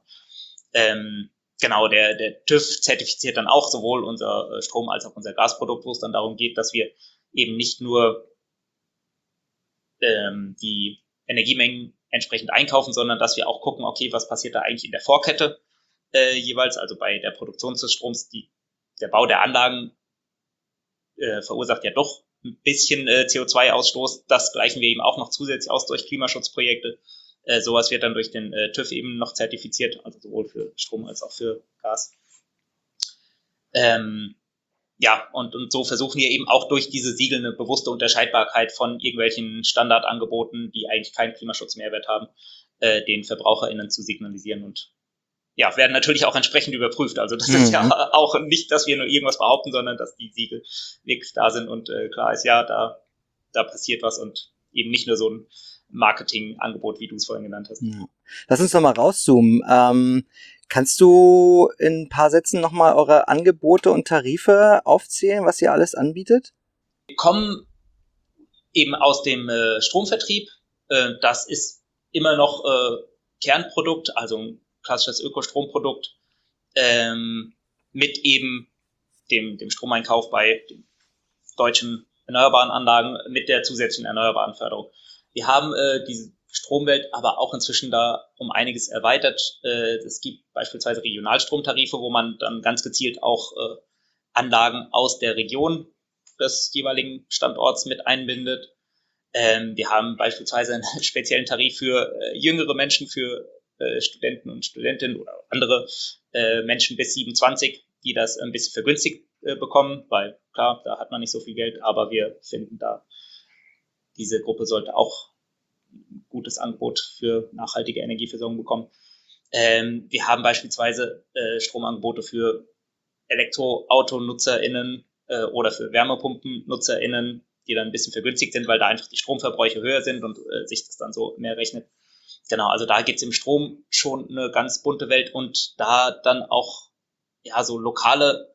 Genau, der TÜV zertifiziert dann auch sowohl unser Strom als auch unser Gasprodukt, wo es dann darum geht, dass wir eben nicht nur die Energiemengen entsprechend einkaufen, sondern dass wir auch gucken, okay, was passiert da eigentlich in der Vorkette jeweils, also bei der Produktion des Stroms, der Bau der Anlagen verursacht ja doch ein bisschen CO2-Ausstoß. Das gleichen wir eben auch noch zusätzlich aus durch Klimaschutzprojekte. Sowas wird dann durch den TÜV eben noch zertifiziert, also sowohl für Strom als auch für Gas. Und so versuchen wir eben auch durch diese Siegel eine bewusste Unterscheidbarkeit von irgendwelchen Standardangeboten, die eigentlich keinen Klimaschutzmehrwert haben, den VerbraucherInnen zu signalisieren und werden natürlich auch entsprechend überprüft. Also das ist ja auch nicht, dass wir nur irgendwas behaupten, sondern dass die Siegel wirklich da sind und klar ist, da passiert was und eben nicht nur so ein Marketingangebot, wie du es vorhin genannt hast. Ja. Lass uns noch mal rauszoomen. Kannst du in ein paar Sätzen noch mal eure Angebote und Tarife aufzählen, was ihr alles anbietet? Wir kommen eben aus dem Stromvertrieb. Das ist immer noch Kernprodukt, also ein klassisches Ökostromprodukt mit eben dem Stromeinkauf bei den deutschen erneuerbaren Anlagen mit der zusätzlichen erneuerbaren Förderung. Wir haben diese Stromwelt aber auch inzwischen da um einiges erweitert. Es gibt beispielsweise Regionalstromtarife, wo man dann ganz gezielt auch Anlagen aus der Region des jeweiligen Standorts mit einbindet. Wir haben beispielsweise einen speziellen Tarif für jüngere Menschen, für Studenten und Studentinnen oder andere Menschen bis 27, die das ein bisschen vergünstigt bekommen, weil klar, da hat man nicht so viel Geld, aber wir finden da, diese Gruppe sollte auch ein gutes Angebot für nachhaltige Energieversorgung bekommen. Wir haben beispielsweise Stromangebote für Elektroauto-NutzerInnen oder für Wärmepumpen-NutzerInnen, die dann ein bisschen vergünstigt sind, weil da einfach die Stromverbräuche höher sind und sich das dann so mehr rechnet. Genau, also da gibt es im Strom schon eine ganz bunte Welt und da dann auch ja so lokale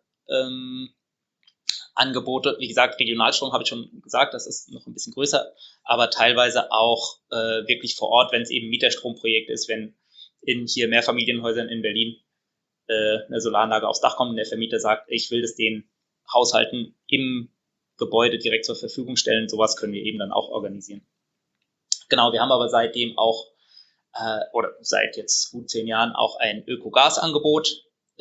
Angebote. Wie gesagt, Regionalstrom habe ich schon gesagt, das ist noch ein bisschen größer, aber teilweise auch wirklich vor Ort, wenn es eben Mieterstromprojekt ist, wenn in hier Mehrfamilienhäusern in Berlin eine Solaranlage aufs Dach kommt und der Vermieter sagt, ich will das den Haushalten im Gebäude direkt zur Verfügung stellen. Sowas können wir eben dann auch organisieren. Genau, wir haben aber seitdem auch oder seit jetzt gut 10 Jahren auch ein Ökogas-Angebot.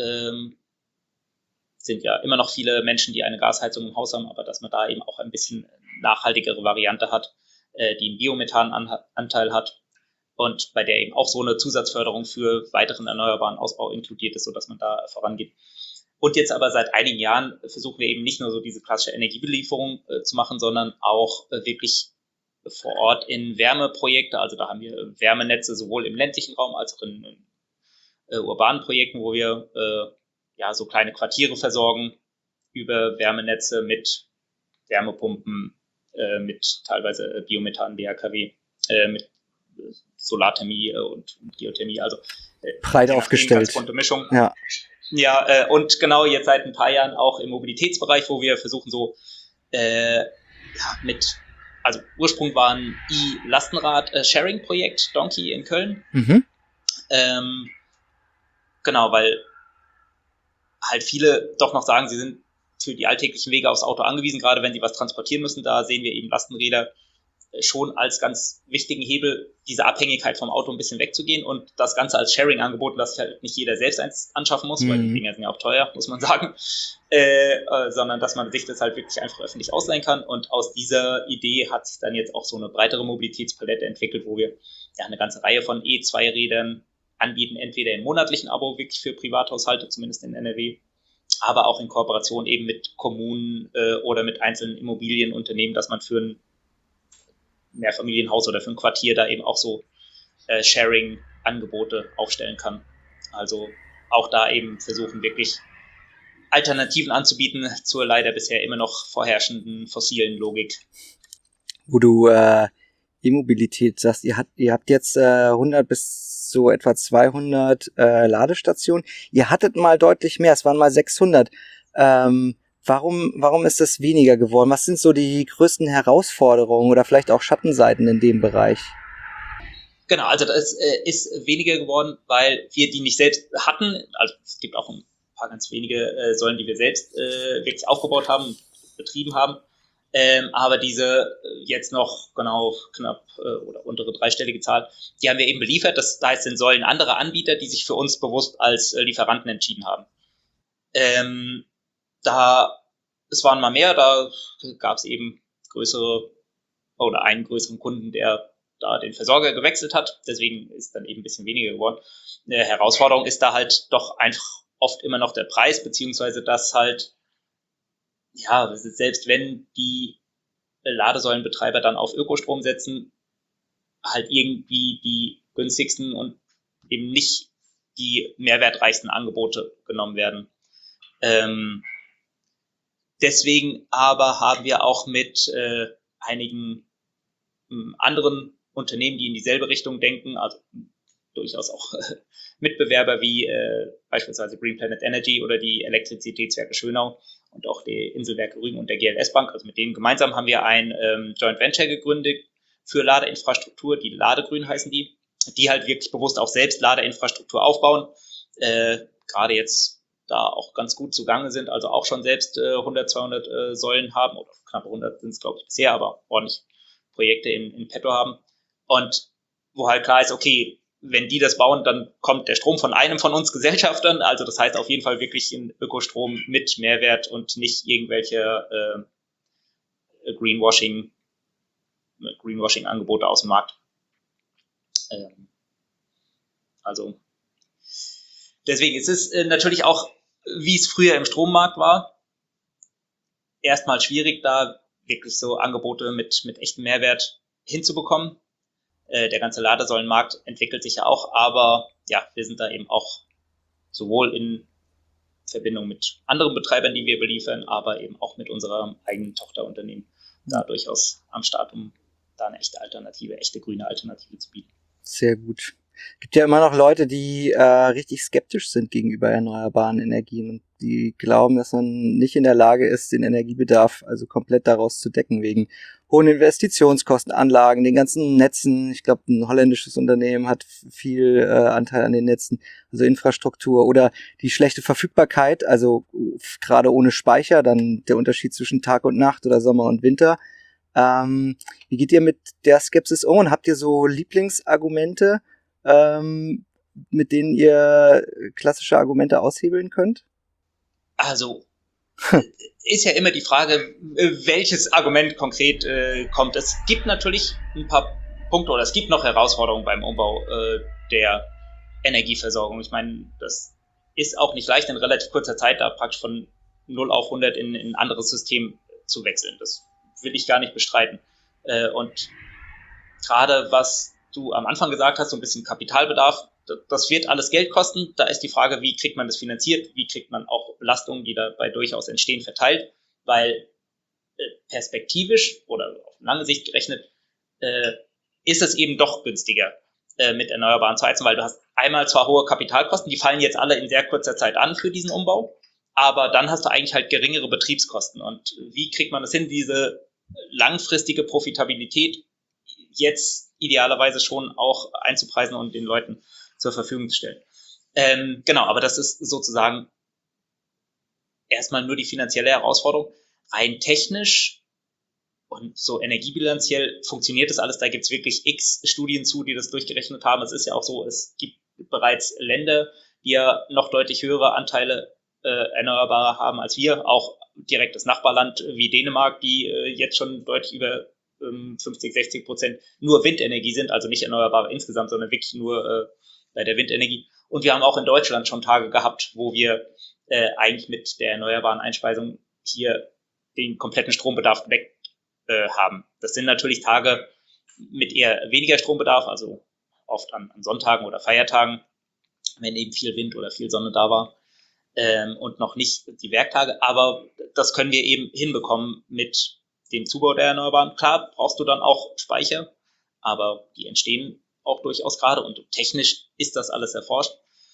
Sind ja immer noch viele Menschen, die eine Gasheizung im Haus haben, aber dass man da eben auch ein bisschen nachhaltigere Variante hat, die einen Biomethananteil hat und bei der eben auch so eine Zusatzförderung für weiteren erneuerbaren Ausbau inkludiert ist, sodass man da vorangeht. Und jetzt aber seit einigen Jahren versuchen wir eben nicht nur so diese klassische Energiebelieferung zu machen, sondern auch wirklich vor Ort in Wärmeprojekte. Also da haben wir Wärmenetze sowohl im ländlichen Raum als auch in urbanen Projekten, wo wir ja so kleine Quartiere versorgen über Wärmenetze mit Wärmepumpen, mit teilweise Biomethan, BHKW, mit Solarthermie und Geothermie, also breit aufgestellt. Ganz bunte Mischung. Ja, ja und genau jetzt seit ein paar Jahren auch im Mobilitätsbereich, wo wir versuchen so mit, also Ursprung war ein E-Lastenrad-Sharing-Projekt, Donkey in Köln. Genau, weil halt viele doch noch sagen, sie sind für die alltäglichen Wege aufs Auto angewiesen, gerade wenn sie was transportieren müssen. Da sehen wir eben Lastenräder schon als ganz wichtigen Hebel, diese Abhängigkeit vom Auto ein bisschen wegzugehen und das Ganze als Sharing-Angebot, dass sich halt nicht jeder selbst eins anschaffen muss, weil die Dinger sind ja auch teuer, muss man sagen, sondern dass man sich das halt wirklich einfach öffentlich ausleihen kann. Und aus dieser Idee hat sich dann jetzt auch so eine breitere Mobilitätspalette entwickelt, wo wir ja eine ganze Reihe von E2-Rädern anbieten, entweder im monatlichen Abo wirklich für Privathaushalte, zumindest in NRW, aber auch in Kooperation eben mit Kommunen oder mit einzelnen Immobilienunternehmen, dass man für ein Mehrfamilienhaus oder für ein Quartier da eben auch so Sharing-Angebote aufstellen kann. Also auch da eben versuchen wirklich Alternativen anzubieten zur leider bisher immer noch vorherrschenden fossilen Logik. Wo du E-Mobilität sagst, ihr habt jetzt 100 bis so etwa 200 Ladestationen. Ihr hattet mal deutlich mehr, es waren mal 600. Warum ist das weniger geworden? Was sind so die größten Herausforderungen oder vielleicht auch Schattenseiten in dem Bereich? Genau, also das ist weniger geworden, weil wir die nicht selbst hatten. Also es gibt auch ein paar ganz wenige Säulen, die wir selbst wirklich aufgebaut haben, betrieben haben. Aber diese jetzt noch genau knapp oder untere dreistellige Zahl, die haben wir eben beliefert. Das heißt, sind Säulen andere Anbieter, die sich für uns bewusst als Lieferanten entschieden haben. Es waren mal mehr, da gab es eben größere oder einen größeren Kunden, der da den Versorger gewechselt hat. Deswegen ist dann eben ein bisschen weniger geworden. Eine Herausforderung ist da halt doch einfach oft immer noch der Preis, beziehungsweise dass halt, ja, selbst wenn die Ladesäulenbetreiber dann auf Ökostrom setzen, halt irgendwie die günstigsten und eben nicht die mehrwertreichsten Angebote genommen werden. Deswegen aber haben wir auch mit einigen anderen Unternehmen, die in dieselbe Richtung denken, also durchaus auch Mitbewerber wie beispielsweise Green Planet Energy oder die Elektrizitätswerke Schönau und auch die Inselwerke Rügen und der GLS Bank. Also mit denen gemeinsam haben wir ein Joint Venture gegründet für Ladeinfrastruktur, die Ladegrün heißen die halt wirklich bewusst auch selbst Ladeinfrastruktur aufbauen. Gerade jetzt da auch ganz gut zugange sind, also auch schon selbst 100, 200 Säulen haben, oder knapp 100 sind es, glaube ich, bisher, aber ordentlich Projekte in petto haben. Und wo halt klar ist, okay, wenn die das bauen, dann kommt der Strom von einem von uns Gesellschaftern. Also das heißt auf jeden Fall wirklich ein Ökostrom mit Mehrwert und nicht irgendwelche Greenwashing, Greenwashing-Angebote aus dem Markt. Also deswegen ist es natürlich auch, wie es früher im Strommarkt war, erstmal schwierig, da wirklich so Angebote mit echtem Mehrwert hinzubekommen. Der ganze Ladesäulenmarkt entwickelt sich ja auch, aber ja, wir sind da eben auch sowohl in Verbindung mit anderen Betreibern, die wir beliefern, aber eben auch mit unserem eigenen Tochterunternehmen da durchaus am Start, um da eine echte Alternative, echte grüne Alternative zu bieten. Sehr gut. Gibt ja immer noch Leute, die richtig skeptisch sind gegenüber erneuerbaren Energien und die glauben, dass man nicht in der Lage ist, den Energiebedarf also komplett daraus zu decken, wegen hohen Investitionskosten, Anlagen, den ganzen Netzen. Ich glaube, ein holländisches Unternehmen hat viel Anteil an den Netzen, also Infrastruktur oder die schlechte Verfügbarkeit, also gerade ohne Speicher, dann der Unterschied zwischen Tag und Nacht oder Sommer und Winter. Wie geht ihr mit der Skepsis um und habt ihr so Lieblingsargumente, mit denen ihr klassische Argumente aushebeln könnt? Also ist ja immer die Frage, welches Argument konkret kommt. Es gibt natürlich ein paar Punkte oder es gibt noch Herausforderungen beim Umbau der Energieversorgung. Ich meine, das ist auch nicht leicht in relativ kurzer Zeit da praktisch von 0 auf 100 in ein anderes System zu wechseln. Das will ich gar nicht bestreiten. Und gerade was du am Anfang gesagt hast, so ein bisschen Kapitalbedarf, das wird alles Geld kosten. Da ist die Frage, wie kriegt man das finanziert? Wie kriegt man auch Belastungen, die dabei durchaus entstehen, verteilt? Weil perspektivisch oder auf lange Sicht gerechnet ist es eben doch günstiger, mit Erneuerbaren zu heizen, weil du hast einmal zwar hohe Kapitalkosten, die fallen jetzt alle in sehr kurzer Zeit an für diesen Umbau, aber dann hast du eigentlich halt geringere Betriebskosten. Und wie kriegt man das hin, diese langfristige Profitabilität jetzt idealerweise schon auch einzupreisen und den Leuten zur Verfügung zu stellen? Genau, aber das ist sozusagen erstmal nur die finanzielle Herausforderung. Rein technisch und so energiebilanziell funktioniert das alles. Da gibt es wirklich x Studien zu, die das durchgerechnet haben. Es ist ja auch so, es gibt bereits Länder, die ja noch deutlich höhere Anteile Erneuerbarer haben als wir. Auch direkt das Nachbarland wie Dänemark, die jetzt schon deutlich über 50-60% nur Windenergie sind, also nicht erneuerbare insgesamt, sondern wirklich nur bei der Windenergie. Und wir haben auch in Deutschland schon Tage gehabt, wo wir eigentlich mit der erneuerbaren Einspeisung hier den kompletten Strombedarf gedeckt haben. Das sind natürlich Tage mit eher weniger Strombedarf, also oft an Sonntagen oder Feiertagen, wenn eben viel Wind oder viel Sonne da war und noch nicht die Werktage. Aber das können wir eben hinbekommen mit dem Zubau der Erneuerbaren. Klar brauchst du dann auch Speicher, aber die entstehen auch durchaus gerade und technisch ist das alles erforscht.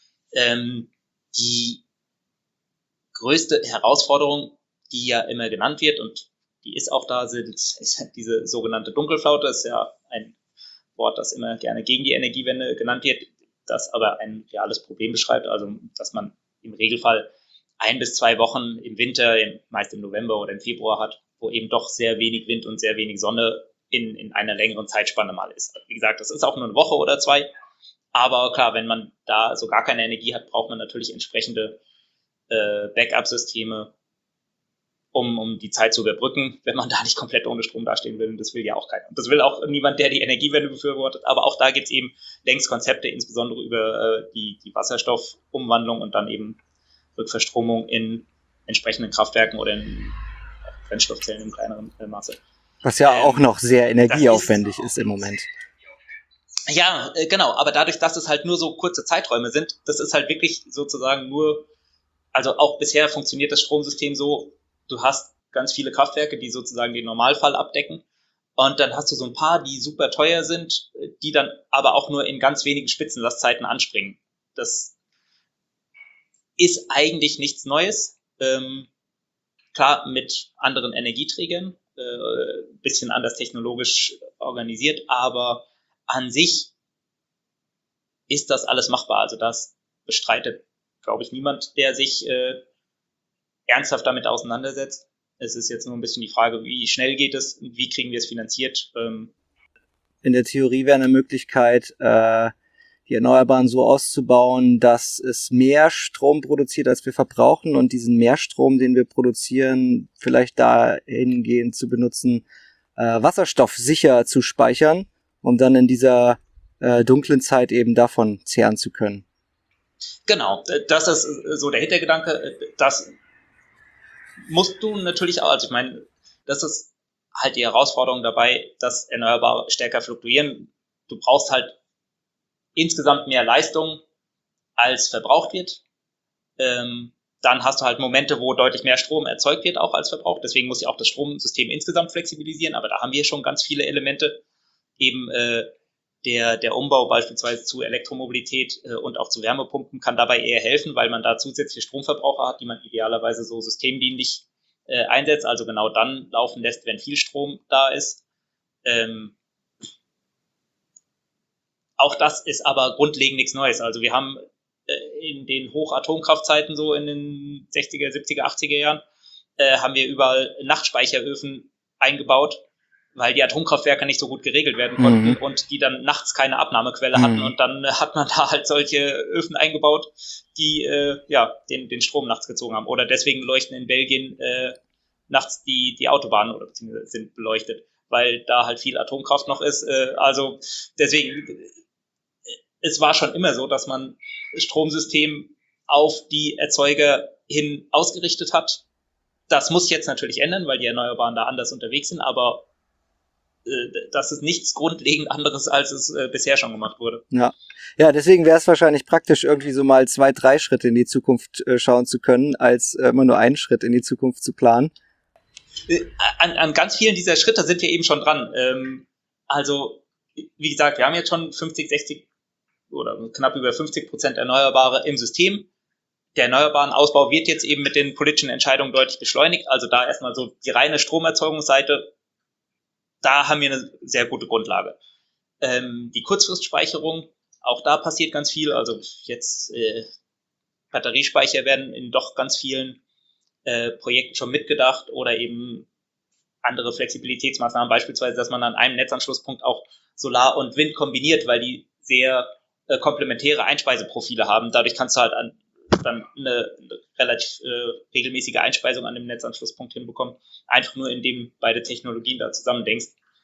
Die größte Herausforderung, die ja immer genannt wird und die ist auch da, ist diese sogenannte Dunkelflaute. Das ist ja ein Wort, das immer gerne gegen die Energiewende genannt wird, das aber ein reales Problem beschreibt, also dass man im Regelfall 1 bis 2 Wochen im Winter, meist im November oder im Februar hat, wo eben doch sehr wenig Wind und sehr wenig Sonne in einer längeren Zeitspanne mal ist. Wie gesagt, das ist auch nur eine Woche oder 2, aber klar, wenn man da so gar keine Energie hat, braucht man natürlich entsprechende Backup-Systeme, um die Zeit zu überbrücken, wenn man da nicht komplett ohne Strom dastehen will. Und das will ja auch keiner. Und das will auch niemand, der die Energiewende befürwortet. Aber auch da gibt es eben längst Konzepte, insbesondere über die Wasserstoffumwandlung und dann eben Rückverstromung in entsprechenden Kraftwerken oder in Brennstoffzellen im kleineren Maße. Was ja auch noch sehr energieaufwendig ist im Moment. Ja, genau. Aber dadurch, dass es halt nur so kurze Zeiträume sind, das ist halt wirklich sozusagen nur, also auch bisher funktioniert das Stromsystem so, du hast ganz viele Kraftwerke, die sozusagen den Normalfall abdecken. Und dann hast du so ein paar, die super teuer sind, die dann aber auch nur in ganz wenigen Spitzenlastzeiten anspringen. Das ist eigentlich nichts Neues. Klar, mit anderen Energieträgern, bisschen anders technologisch organisiert, aber an sich ist das alles machbar. Also das bestreitet glaube ich, niemand, der sich ernsthaft damit auseinandersetzt. Es ist jetzt nur ein bisschen die Frage, wie schnell geht es, wie kriegen wir es finanziert. In der Theorie wäre eine Möglichkeit, die Erneuerbaren so auszubauen, dass es mehr Strom produziert, als wir verbrauchen, und diesen Mehrstrom, den wir produzieren, vielleicht dahingehend zu benutzen, Wasserstoff sicher zu speichern, um dann in dieser dunklen Zeit eben davon zehren zu können. Genau, das ist so der Hintergedanke. Das musst du natürlich auch, also ich meine, das ist halt die Herausforderung dabei, dass Erneuerbare stärker fluktuieren. Du brauchst halt insgesamt mehr Leistung, als verbraucht wird. Dann hast du halt Momente, wo deutlich mehr Strom erzeugt wird, auch als verbraucht. Deswegen muss ich auch das Stromsystem insgesamt flexibilisieren. Aber da haben wir schon ganz viele Elemente. Eben der Umbau beispielsweise zu Elektromobilität und auch zu Wärmepumpen kann dabei eher helfen, weil man da zusätzliche Stromverbraucher hat, die man idealerweise so systemdienlich einsetzt, also genau dann laufen lässt, wenn viel Strom da ist. Auch das ist aber grundlegend nichts Neues. Also wir haben in den Hochatomkraftzeiten so in den 60er, 70er, 80er Jahren haben wir überall Nachtspeicheröfen eingebaut, weil die Atomkraftwerke nicht so gut geregelt werden konnten und die dann nachts keine Abnahmequelle hatten, und dann hat man da halt solche Öfen eingebaut, die den Strom nachts gezogen haben. Oder deswegen leuchten in Belgien nachts die Autobahnen oder beziehungsweise sind beleuchtet, weil da halt viel Atomkraft noch ist. Also deswegen, es war schon immer so, dass man das Stromsystem auf die Erzeuger hin ausgerichtet hat. Das muss jetzt natürlich ändern, weil die Erneuerbaren da anders unterwegs sind, aber das ist nichts grundlegend anderes, als es bisher schon gemacht wurde. Ja, deswegen wäre es wahrscheinlich praktisch, irgendwie so mal 2, 3 Schritte in die Zukunft schauen zu können, als immer nur einen Schritt in die Zukunft zu planen. An ganz vielen dieser Schritte sind wir eben schon dran. Also, wie gesagt, wir haben jetzt schon 50, 60 oder knapp über 50% Erneuerbare im System. Der erneuerbaren Ausbau wird jetzt eben mit den politischen Entscheidungen deutlich beschleunigt. Also da erstmal so die reine Stromerzeugungsseite, da haben wir eine sehr gute Grundlage. Die Kurzfristspeicherung, auch da passiert ganz viel. Also jetzt Batteriespeicher werden in doch ganz vielen Projekten schon mitgedacht, oder eben andere Flexibilitätsmaßnahmen, beispielsweise, dass man an einem Netzanschlusspunkt auch Solar und Wind kombiniert, weil die sehr komplementäre Einspeiseprofile haben. Dadurch kannst du halt dann eine relativ regelmäßige Einspeisung an dem Netzanschlusspunkt hinbekommen, einfach nur indem beide Technologien da zusammen denkst.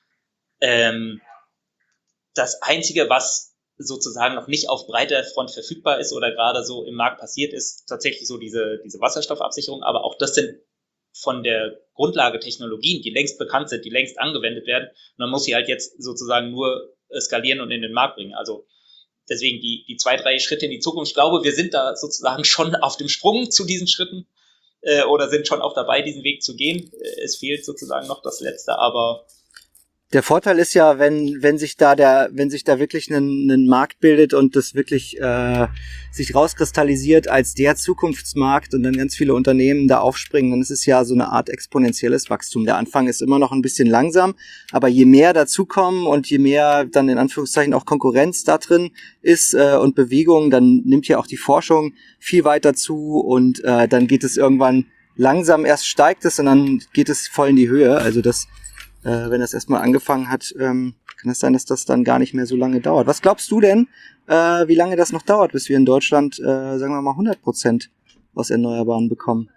Das Einzige, was sozusagen noch nicht auf breiter Front verfügbar ist oder gerade so im Markt passiert, ist tatsächlich so diese Wasserstoffabsicherung, aber auch das sind von der Grundlage Technologien, die längst bekannt sind, die längst angewendet werden, und man muss sie halt jetzt sozusagen nur skalieren und in den Markt bringen. Also deswegen die 2, 3 Schritte in die Zukunft. Ich glaube, wir sind da sozusagen schon auf dem Sprung zu diesen Schritten oder sind schon auch dabei, diesen Weg zu gehen. Es fehlt sozusagen noch das Letzte, aber der Vorteil ist ja, wenn sich da wirklich ein Markt bildet und das wirklich sich rauskristallisiert als der Zukunftsmarkt und dann ganz viele Unternehmen da aufspringen, dann ist es ja so eine Art exponentielles Wachstum. Der Anfang ist immer noch ein bisschen langsam, aber je mehr dazukommen und je mehr dann in Anführungszeichen auch Konkurrenz da drin ist und Bewegung, dann nimmt ja auch die Forschung viel weiter zu, und dann geht es irgendwann langsam, erst steigt es und dann geht es voll in die Höhe. Also wenn das erstmal angefangen hat, kann es sein, dass das dann gar nicht mehr so lange dauert. Was glaubst du denn, wie lange das noch dauert, bis wir in Deutschland, sagen wir mal, 100% aus Erneuerbaren bekommen?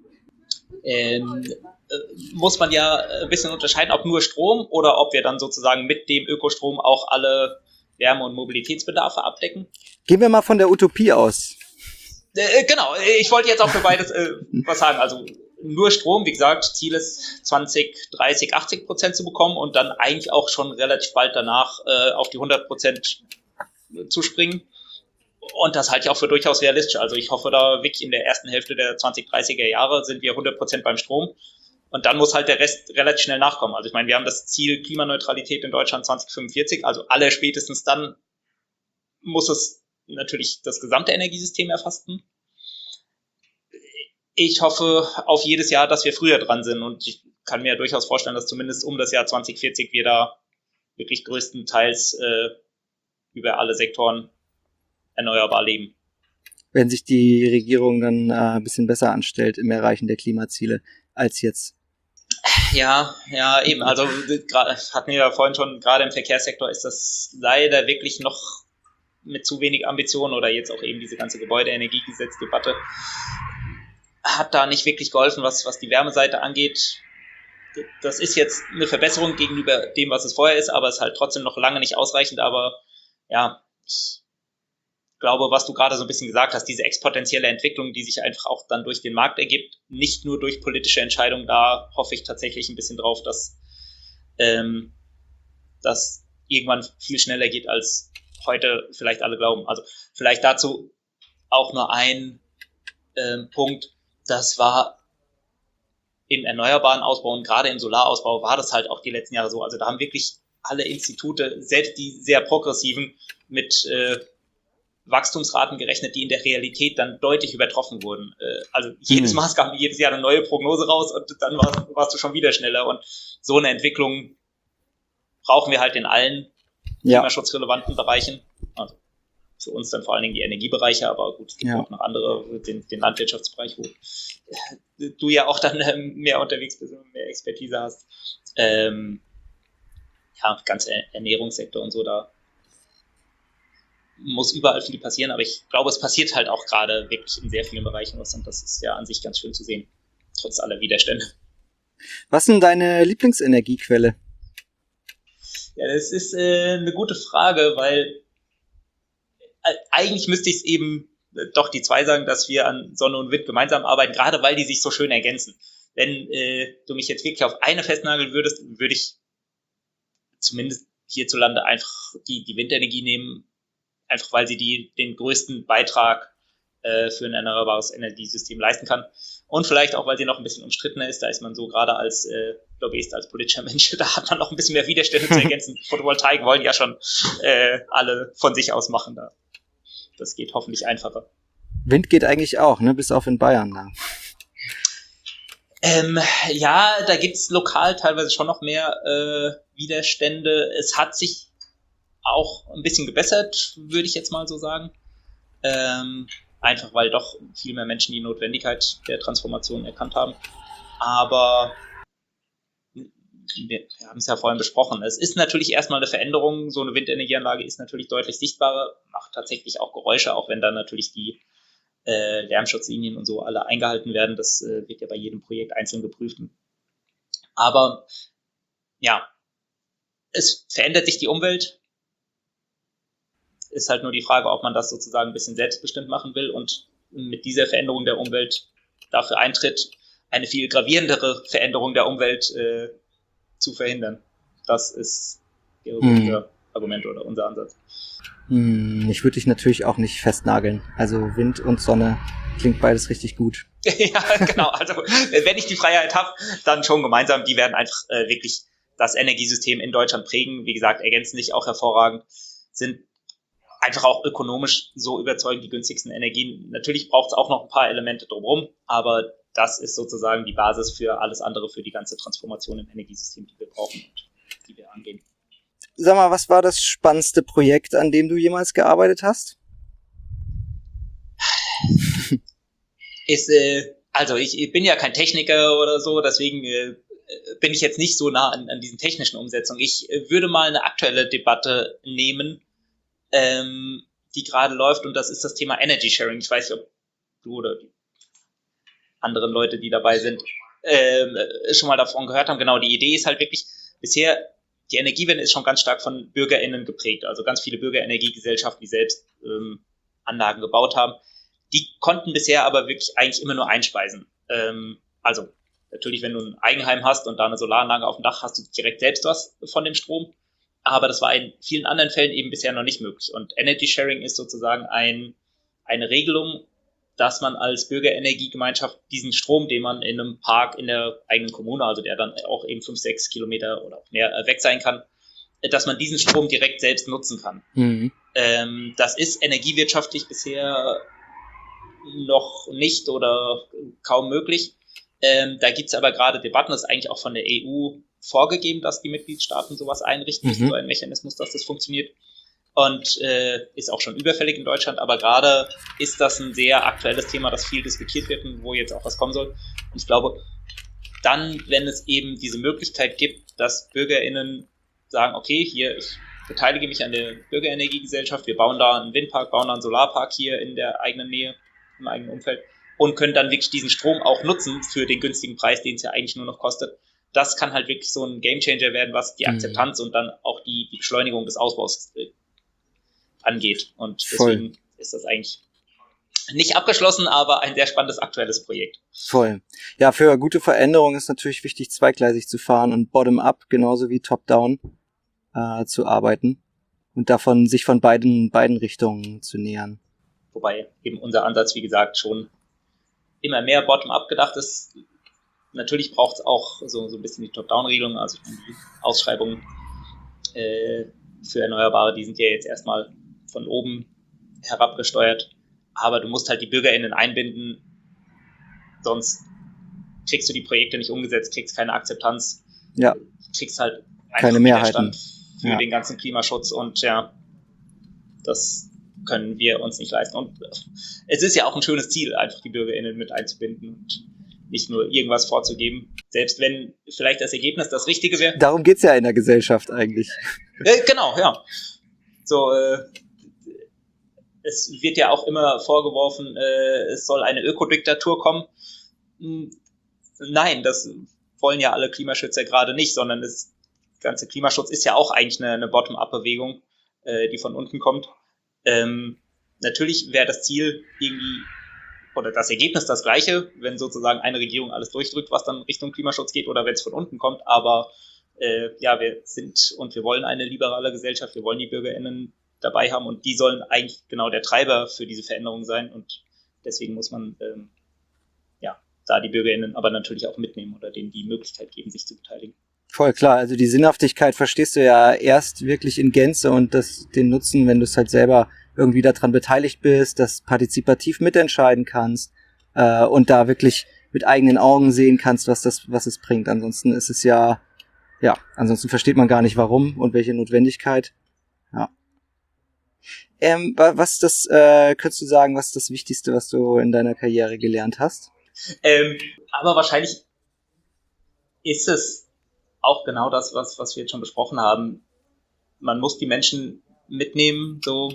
Muss man ja ein bisschen unterscheiden, ob nur Strom oder ob wir dann sozusagen mit dem Ökostrom auch alle Wärme- und Mobilitätsbedarfe abdecken. Gehen wir mal von der Utopie aus. Genau, ich wollte jetzt auch für beides was sagen. Also nur Strom, wie gesagt, Ziel ist 2030 80% zu bekommen und dann eigentlich auch schon relativ bald danach auf die 100% zu springen. Und das halte ich auch für durchaus realistisch. Also ich hoffe, da wirklich in der ersten Hälfte der 2030er Jahre sind wir 100% beim Strom. Und dann muss halt der Rest relativ schnell nachkommen. Also ich meine, wir haben das Ziel Klimaneutralität in Deutschland 2045. Also alle spätestens dann muss es natürlich das gesamte Energiesystem erfassen. Ich hoffe auf jedes Jahr, dass wir früher dran sind, und ich kann mir durchaus vorstellen, dass zumindest um das Jahr 2040 wir da wirklich größtenteils über alle Sektoren erneuerbar leben. wenn sich die Regierung dann ein bisschen besser anstellt im Erreichen der Klimaziele als jetzt. Ja, eben. Also hatten wir ja vorhin schon, gerade im Verkehrssektor ist das leider wirklich noch mit zu wenig Ambitionen, oder jetzt auch eben diese ganze Gebäudeenergiegesetzdebatte hat da nicht wirklich geholfen, was die Wärmeseite angeht. Das ist jetzt eine Verbesserung gegenüber dem, was es vorher ist, aber es ist halt trotzdem noch lange nicht ausreichend. Aber ja, ich glaube, was du gerade so ein bisschen gesagt hast, diese exponentielle Entwicklung, die sich einfach auch dann durch den Markt ergibt, nicht nur durch politische Entscheidungen, da hoffe ich tatsächlich ein bisschen drauf, dass das irgendwann viel schneller geht, als heute vielleicht alle glauben. Also vielleicht dazu auch nur ein Punkt, das war im erneuerbaren Ausbau und gerade im Solarausbau war das halt auch die letzten Jahre so. Also da haben wirklich alle Institute, selbst die sehr progressiven, mit Wachstumsraten gerechnet, die in der Realität dann deutlich übertroffen wurden. Also jedes Mal kam jedes Jahr eine neue Prognose raus und dann warst du schon wieder schneller. Und so eine Entwicklung brauchen wir halt in allen klimaschutzrelevanten Bereichen. Also für uns dann vor allen Dingen die Energiebereiche, aber gut, es gibt auch noch andere, den Landwirtschaftsbereich, wo du ja auch dann mehr unterwegs bist und mehr Expertise hast. Ganze Ernährungssektor und so, da muss überall viel passieren, aber ich glaube, es passiert halt auch gerade wirklich in sehr vielen Bereichen was und das ist ja an sich ganz schön zu sehen, trotz aller Widerstände. Was ist denn deine Lieblingsenergiequelle? Ja, das ist eine gute Frage, weil eigentlich müsste ich es eben doch die zwei sagen, dass wir an Sonne und Wind gemeinsam arbeiten, gerade weil die sich so schön ergänzen. Wenn du mich jetzt wirklich auf eine festnageln würdest, würde ich zumindest hierzulande einfach die Windenergie nehmen, einfach weil sie den größten Beitrag für ein erneuerbares Energiesystem leisten kann. Und vielleicht auch, weil sie noch ein bisschen umstrittener ist. Da ist man so gerade als Lobbyist, als politischer Mensch, da hat man noch ein bisschen mehr Widerstände zu ergänzen. Photovoltaik wollen ja schon alle von sich aus machen. Das geht hoffentlich einfacher. Wind geht eigentlich auch, ne? Bis auf in Bayern. Da. Ja, da gibt's lokal teilweise schon noch mehr Widerstände. Es hat sich auch ein bisschen gebessert, würde ich jetzt mal so sagen. Einfach weil doch viel mehr Menschen die Notwendigkeit der Transformation erkannt haben. Aber wir haben es ja vorhin besprochen. Es ist natürlich erstmal eine Veränderung. So eine Windenergieanlage ist natürlich deutlich sichtbarer, macht tatsächlich auch Geräusche, auch wenn dann natürlich die Lärmschutzlinien und so alle eingehalten werden. Das wird ja bei jedem Projekt einzeln geprüft. Aber ja, es verändert sich die Umwelt. Ist halt nur die Frage, ob man das sozusagen ein bisschen selbstbestimmt machen will und mit dieser Veränderung der Umwelt dafür eintritt, eine viel gravierendere Veränderung der Umwelt zu verhindern. Das ist unser Argument oder unser Ansatz. Ich würde dich natürlich auch nicht festnageln. Also Wind und Sonne klingt beides richtig gut. Ja, genau. Also wenn ich die Freiheit habe, dann schon gemeinsam. Die werden einfach wirklich das Energiesystem in Deutschland prägen. Wie gesagt, ergänzen sich auch hervorragend, sind einfach auch ökonomisch so überzeugend die günstigsten Energien. Natürlich braucht es auch noch ein paar Elemente drumherum, aber das ist sozusagen die Basis für alles andere, für die ganze Transformation im Energiesystem, die wir brauchen und die wir angehen. Sag mal, was war das spannendste Projekt, an dem du jemals gearbeitet hast? Also ich bin ja kein Techniker oder so, deswegen bin ich jetzt nicht so nah an diesen technischen Umsetzungen. Ich würde mal eine aktuelle Debatte nehmen, die gerade läuft, und das ist das Thema Energy Sharing. Ich weiß nicht, ob du oder die anderen Leute, die dabei sind, schon mal davon gehört haben. Genau, die Idee ist halt wirklich, bisher, die Energiewende ist schon ganz stark von BürgerInnen geprägt, also ganz viele Bürgerenergiegesellschaften, die selbst Anlagen gebaut haben. Die konnten bisher aber wirklich eigentlich immer nur einspeisen. Also natürlich, wenn du ein Eigenheim hast und da eine Solaranlage auf dem Dach hast, du direkt selbst was von dem Strom. Aber das war in vielen anderen Fällen eben bisher noch nicht möglich. Und Energy Sharing ist sozusagen eine Regelung, dass man als Bürgerenergiegemeinschaft diesen Strom, den man in einem Park in der eigenen Kommune, also der dann auch eben 5-6 Kilometer oder auch mehr weg sein kann, dass man diesen Strom direkt selbst nutzen kann. Das ist energiewirtschaftlich bisher noch nicht oder kaum möglich. Da gibt es aber gerade Debatten, das ist eigentlich auch von der EU vorgegeben, dass die Mitgliedstaaten sowas einrichten, so ein Mechanismus, dass das funktioniert. und ist auch schon überfällig in Deutschland, aber gerade ist das ein sehr aktuelles Thema, das viel diskutiert wird und wo jetzt auch was kommen soll. Und ich glaube, dann, wenn es eben diese Möglichkeit gibt, dass BürgerInnen sagen, okay, hier, ich beteilige mich an der Bürgerenergiegesellschaft, wir bauen da einen Windpark, bauen da einen Solarpark hier in der eigenen Nähe, im eigenen Umfeld und können dann wirklich diesen Strom auch nutzen für den günstigen Preis, den es ja eigentlich nur noch kostet. Das kann halt wirklich so ein Gamechanger werden, was die Akzeptanz und dann auch die Beschleunigung des Ausbaus angeht. Und deswegen ist das eigentlich nicht abgeschlossen, aber ein sehr spannendes aktuelles Projekt. Voll. Ja, für gute Veränderung ist natürlich wichtig, zweigleisig zu fahren und bottom-up genauso wie top-down zu arbeiten und davon sich von beiden Richtungen zu nähern. Wobei eben unser Ansatz, wie gesagt, schon immer mehr bottom-up gedacht ist. Natürlich braucht es auch so ein bisschen die Top-Down-Regelung, also die Ausschreibungen für Erneuerbare, die sind ja jetzt erstmal von oben herabgesteuert. Aber du musst halt die BürgerInnen einbinden, sonst kriegst du die Projekte nicht umgesetzt, kriegst keine Akzeptanz, kriegst halt keine Mehrheiten für den ganzen Klimaschutz und ja, das können wir uns nicht leisten. Und es ist ja auch ein schönes Ziel, einfach die BürgerInnen mit einzubinden und nicht nur irgendwas vorzugeben, selbst wenn vielleicht das Ergebnis das Richtige wäre. Darum geht's ja in der Gesellschaft eigentlich. Genau, ja. So, es wird ja auch immer vorgeworfen, es soll eine Ökodiktatur kommen. Nein, das wollen ja alle Klimaschützer gerade nicht, sondern das ganze Klimaschutz ist ja auch eigentlich eine Bottom-up-Bewegung, die von unten kommt. Natürlich wäre das Ziel irgendwie oder das Ergebnis das gleiche, wenn sozusagen eine Regierung alles durchdrückt, was dann Richtung Klimaschutz geht oder wenn es von unten kommt. Aber ja, wir sind und wir wollen eine liberale Gesellschaft, wir wollen die BürgerInnen dabei haben und die sollen eigentlich genau der Treiber für diese Veränderung sein und deswegen muss man da die BürgerInnen aber natürlich auch mitnehmen oder denen die Möglichkeit geben, sich zu beteiligen. Voll klar, also die Sinnhaftigkeit verstehst du ja erst wirklich in Gänze und den Nutzen, wenn du es halt selber irgendwie daran beteiligt bist, das partizipativ mitentscheiden kannst und da wirklich mit eigenen Augen sehen kannst, was es bringt. Ansonsten ist es ansonsten versteht man gar nicht warum und welche Notwendigkeit. Ja. Könntest du sagen, was ist das Wichtigste, was du in deiner Karriere gelernt hast? Aber wahrscheinlich ist es auch genau das, was wir jetzt schon besprochen haben. Man muss die Menschen mitnehmen, so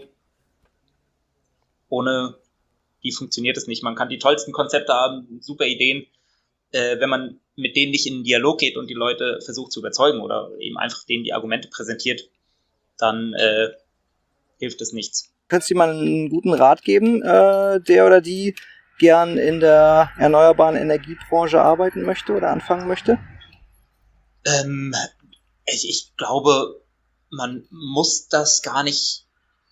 ohne die funktioniert es nicht. Man kann die tollsten Konzepte haben, super Ideen, wenn man mit denen nicht in den Dialog geht und die Leute versucht zu überzeugen oder eben einfach denen die Argumente präsentiert, dann hilft es nichts. Könntest du dir mal einen guten Rat geben, der oder die gern in der erneuerbaren Energiebranche arbeiten möchte oder anfangen möchte? Ich glaube, man muss das gar nicht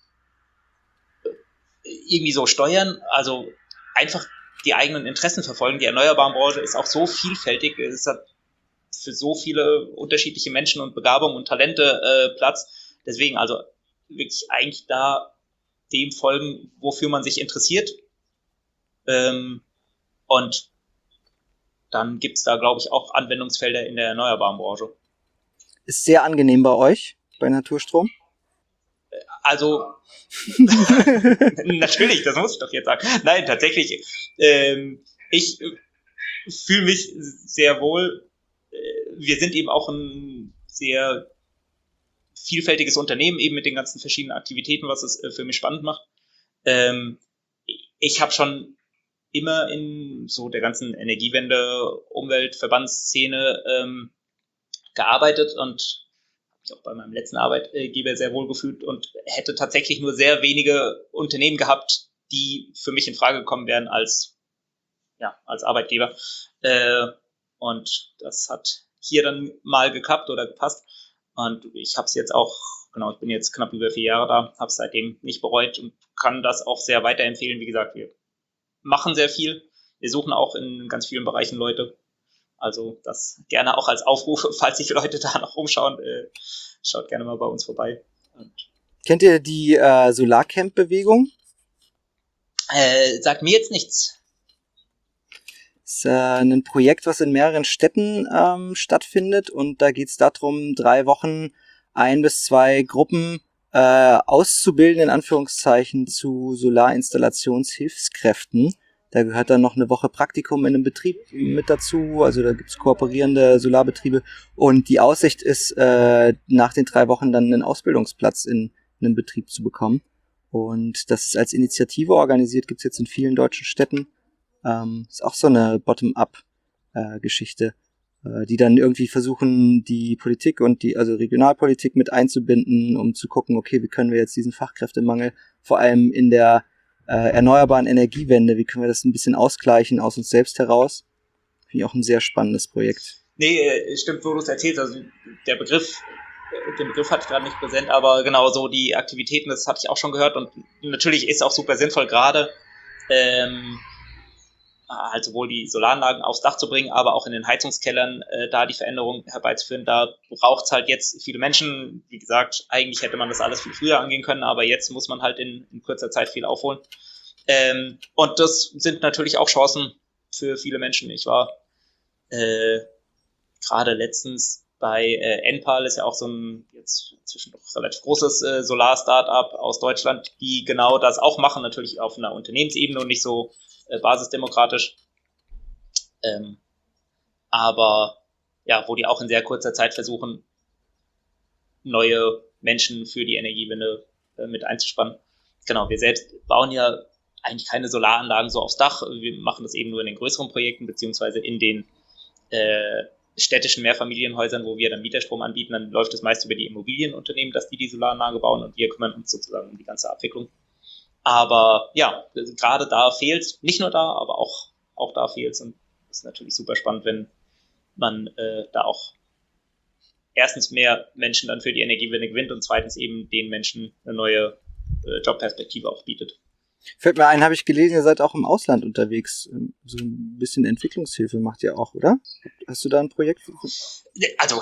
irgendwie so steuern, also einfach die eigenen Interessen verfolgen. Die Erneuerbarenbranche ist auch so vielfältig, es hat für so viele unterschiedliche Menschen und Begabungen und Talente Platz. Deswegen also wirklich eigentlich da dem folgen, wofür man sich interessiert. Und dann gibt's da, glaube ich, auch Anwendungsfelder in der erneuerbaren Branche. Ist sehr angenehm bei euch, bei Naturstrom? Also, natürlich, das muss ich doch jetzt sagen. Nein, tatsächlich, ich fühle mich sehr wohl. Wir sind eben auch ein sehr vielfältiges Unternehmen, eben mit den ganzen verschiedenen Aktivitäten, was es für mich spannend macht. Ich habe schon immer in so der ganzen Energiewende, Umweltverbandsszene gearbeitet und habe mich auch bei meinem letzten Arbeitgeber sehr wohl gefühlt und hätte tatsächlich nur sehr wenige Unternehmen gehabt, die für mich in Frage gekommen wären als Arbeitgeber. Und das hat hier dann mal geklappt oder gepasst. Und ich habe es jetzt auch, ich bin jetzt knapp über 4 Jahre da, habe es seitdem nicht bereut und kann das auch sehr weiterempfehlen. Wie gesagt, wir machen sehr viel. Wir suchen auch in ganz vielen Bereichen Leute. Also das gerne auch als Aufruf, falls sich Leute da noch umschauen, schaut gerne mal bei uns vorbei. Und kennt ihr die Solarcamp-Bewegung? Sagt mir jetzt nichts. Das ist ein Projekt, was in mehreren Städten stattfindet und da geht es darum, 3 Wochen 1 bis 2 Gruppen auszubilden, in Anführungszeichen, zu Solarinstallationshilfskräften. Da gehört dann noch eine Woche Praktikum in einem Betrieb mit dazu. Also da gibt's kooperierende Solarbetriebe. Und die Aussicht ist, nach den 3 Wochen dann einen Ausbildungsplatz in einem Betrieb zu bekommen. Und das ist als Initiative organisiert, gibt's jetzt in vielen deutschen Städten. Ist auch so eine Bottom-up-Geschichte, die dann irgendwie versuchen, die Politik und also Regionalpolitik mit einzubinden, um zu gucken, okay, wie können wir jetzt diesen Fachkräftemangel vor allem in der erneuerbaren Energiewende, wie können wir das ein bisschen ausgleichen aus uns selbst heraus? Finde ich auch ein sehr spannendes Projekt. Nee, stimmt, wo du es erzählst, also den Begriff hatte ich gerade nicht präsent, aber genau so die Aktivitäten, das hatte ich auch schon gehört und natürlich ist auch super sinnvoll gerade, halt sowohl die Solaranlagen aufs Dach zu bringen, aber auch in den Heizungskellern da die Veränderung herbeizuführen. Da braucht es halt jetzt viele Menschen. Wie gesagt, eigentlich hätte man das alles viel früher angehen können, aber jetzt muss man halt in kurzer Zeit viel aufholen. Und das sind natürlich auch Chancen für viele Menschen. Ich war gerade letztens bei Enpal, ist ja auch so ein jetzt inzwischen doch relativ großes Solar-Startup aus Deutschland, die genau das auch machen, natürlich auf einer Unternehmensebene und nicht so basisdemokratisch. Aber ja, wo die auch in sehr kurzer Zeit versuchen, neue Menschen für die Energiewende mit einzuspannen. Genau, wir selbst bauen ja eigentlich keine Solaranlagen so aufs Dach. Wir machen das eben nur in den größeren Projekten, beziehungsweise in den städtischen Mehrfamilienhäusern, wo wir dann Mieterstrom anbieten. Dann läuft es meist über die Immobilienunternehmen, dass die Solaranlage bauen und wir kümmern uns sozusagen um die ganze Abwicklung. Aber ja, gerade da fehlt's, nicht nur da, aber auch da fehlt's und das ist natürlich super spannend, wenn man da auch erstens mehr Menschen dann für die Energiewende gewinnt und zweitens eben den Menschen eine neue Jobperspektive auch bietet. Fällt mir ein, habe ich gelesen, ihr seid auch im Ausland unterwegs. So ein bisschen Entwicklungshilfe macht ihr auch, oder? Hast du da ein Projekt? Also,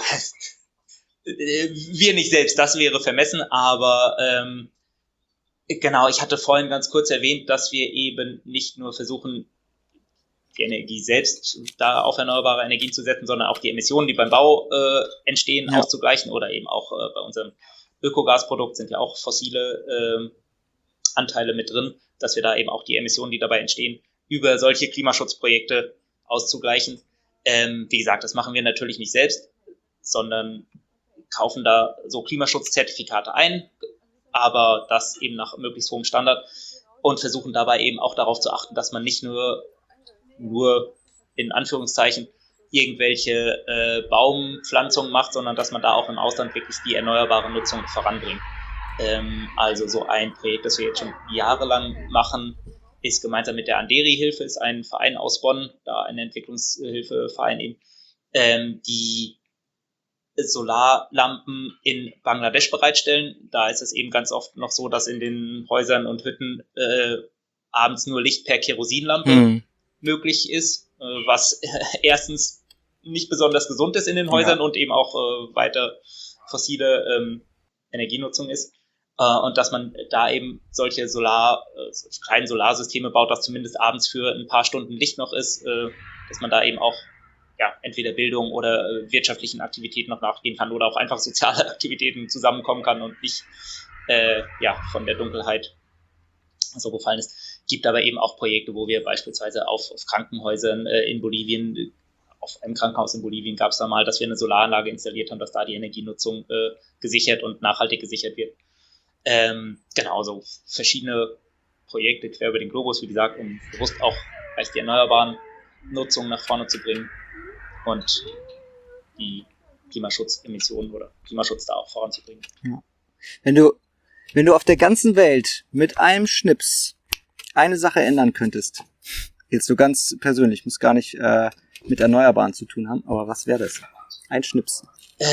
wir nicht selbst, das wäre vermessen, aber genau, ich hatte vorhin ganz kurz erwähnt, dass wir eben nicht nur versuchen, die Energie selbst da auf erneuerbare Energien zu setzen, sondern auch die Emissionen, die beim Bau entstehen, auszugleichen oder eben auch bei unserem Ökogasprodukt sind ja auch fossile Anteile mit drin, dass wir da eben auch die Emissionen, die dabei entstehen, über solche Klimaschutzprojekte auszugleichen. Wie gesagt, das machen wir natürlich nicht selbst, sondern kaufen da so Klimaschutzzertifikate ein, aber das eben nach möglichst hohem Standard und versuchen dabei eben auch darauf zu achten, dass man nicht nur in Anführungszeichen irgendwelche Baumpflanzungen macht, sondern dass man da auch im Ausland wirklich die erneuerbare Nutzung voranbringt. Also so ein Projekt, das wir jetzt schon jahrelang machen, ist gemeinsam mit der Anderi-Hilfe, ist ein Verein aus Bonn, da ein Entwicklungshilfeverein eben, die Solarlampen in Bangladesch bereitstellen. Da ist es eben ganz oft noch so, dass in den Häusern und Hütten abends nur Licht per Kerosinlampe möglich ist, was erstens nicht besonders gesund ist in den Häusern und eben auch weiter fossile Energienutzung ist. Und dass man da eben solche kleinen Solarsysteme baut, dass zumindest abends für ein paar Stunden Licht noch ist, dass man da eben auch entweder Bildung oder wirtschaftlichen Aktivitäten noch nachgehen kann oder auch einfach soziale Aktivitäten zusammenkommen kann und nicht von der Dunkelheit so befallen ist. Gibt aber eben auch Projekte, wo wir beispielsweise auf Krankenhäusern in Bolivien, auf einem Krankenhaus in Bolivien gab es da mal, dass wir eine Solaranlage installiert haben, dass da die Energienutzung gesichert und nachhaltig gesichert wird. Genau, so verschiedene Projekte quer über den Globus, wie gesagt, um bewusst auch die erneuerbaren Nutzung nach vorne zu bringen und die Klimaschutzemissionen oder Klimaschutz da auch voranzubringen. Ja. Wenn du auf der ganzen Welt mit einem Schnips eine Sache ändern könntest, jetzt so ganz persönlich, muss gar nicht mit Erneuerbaren zu tun haben, aber was wäre das? Ein Schnips.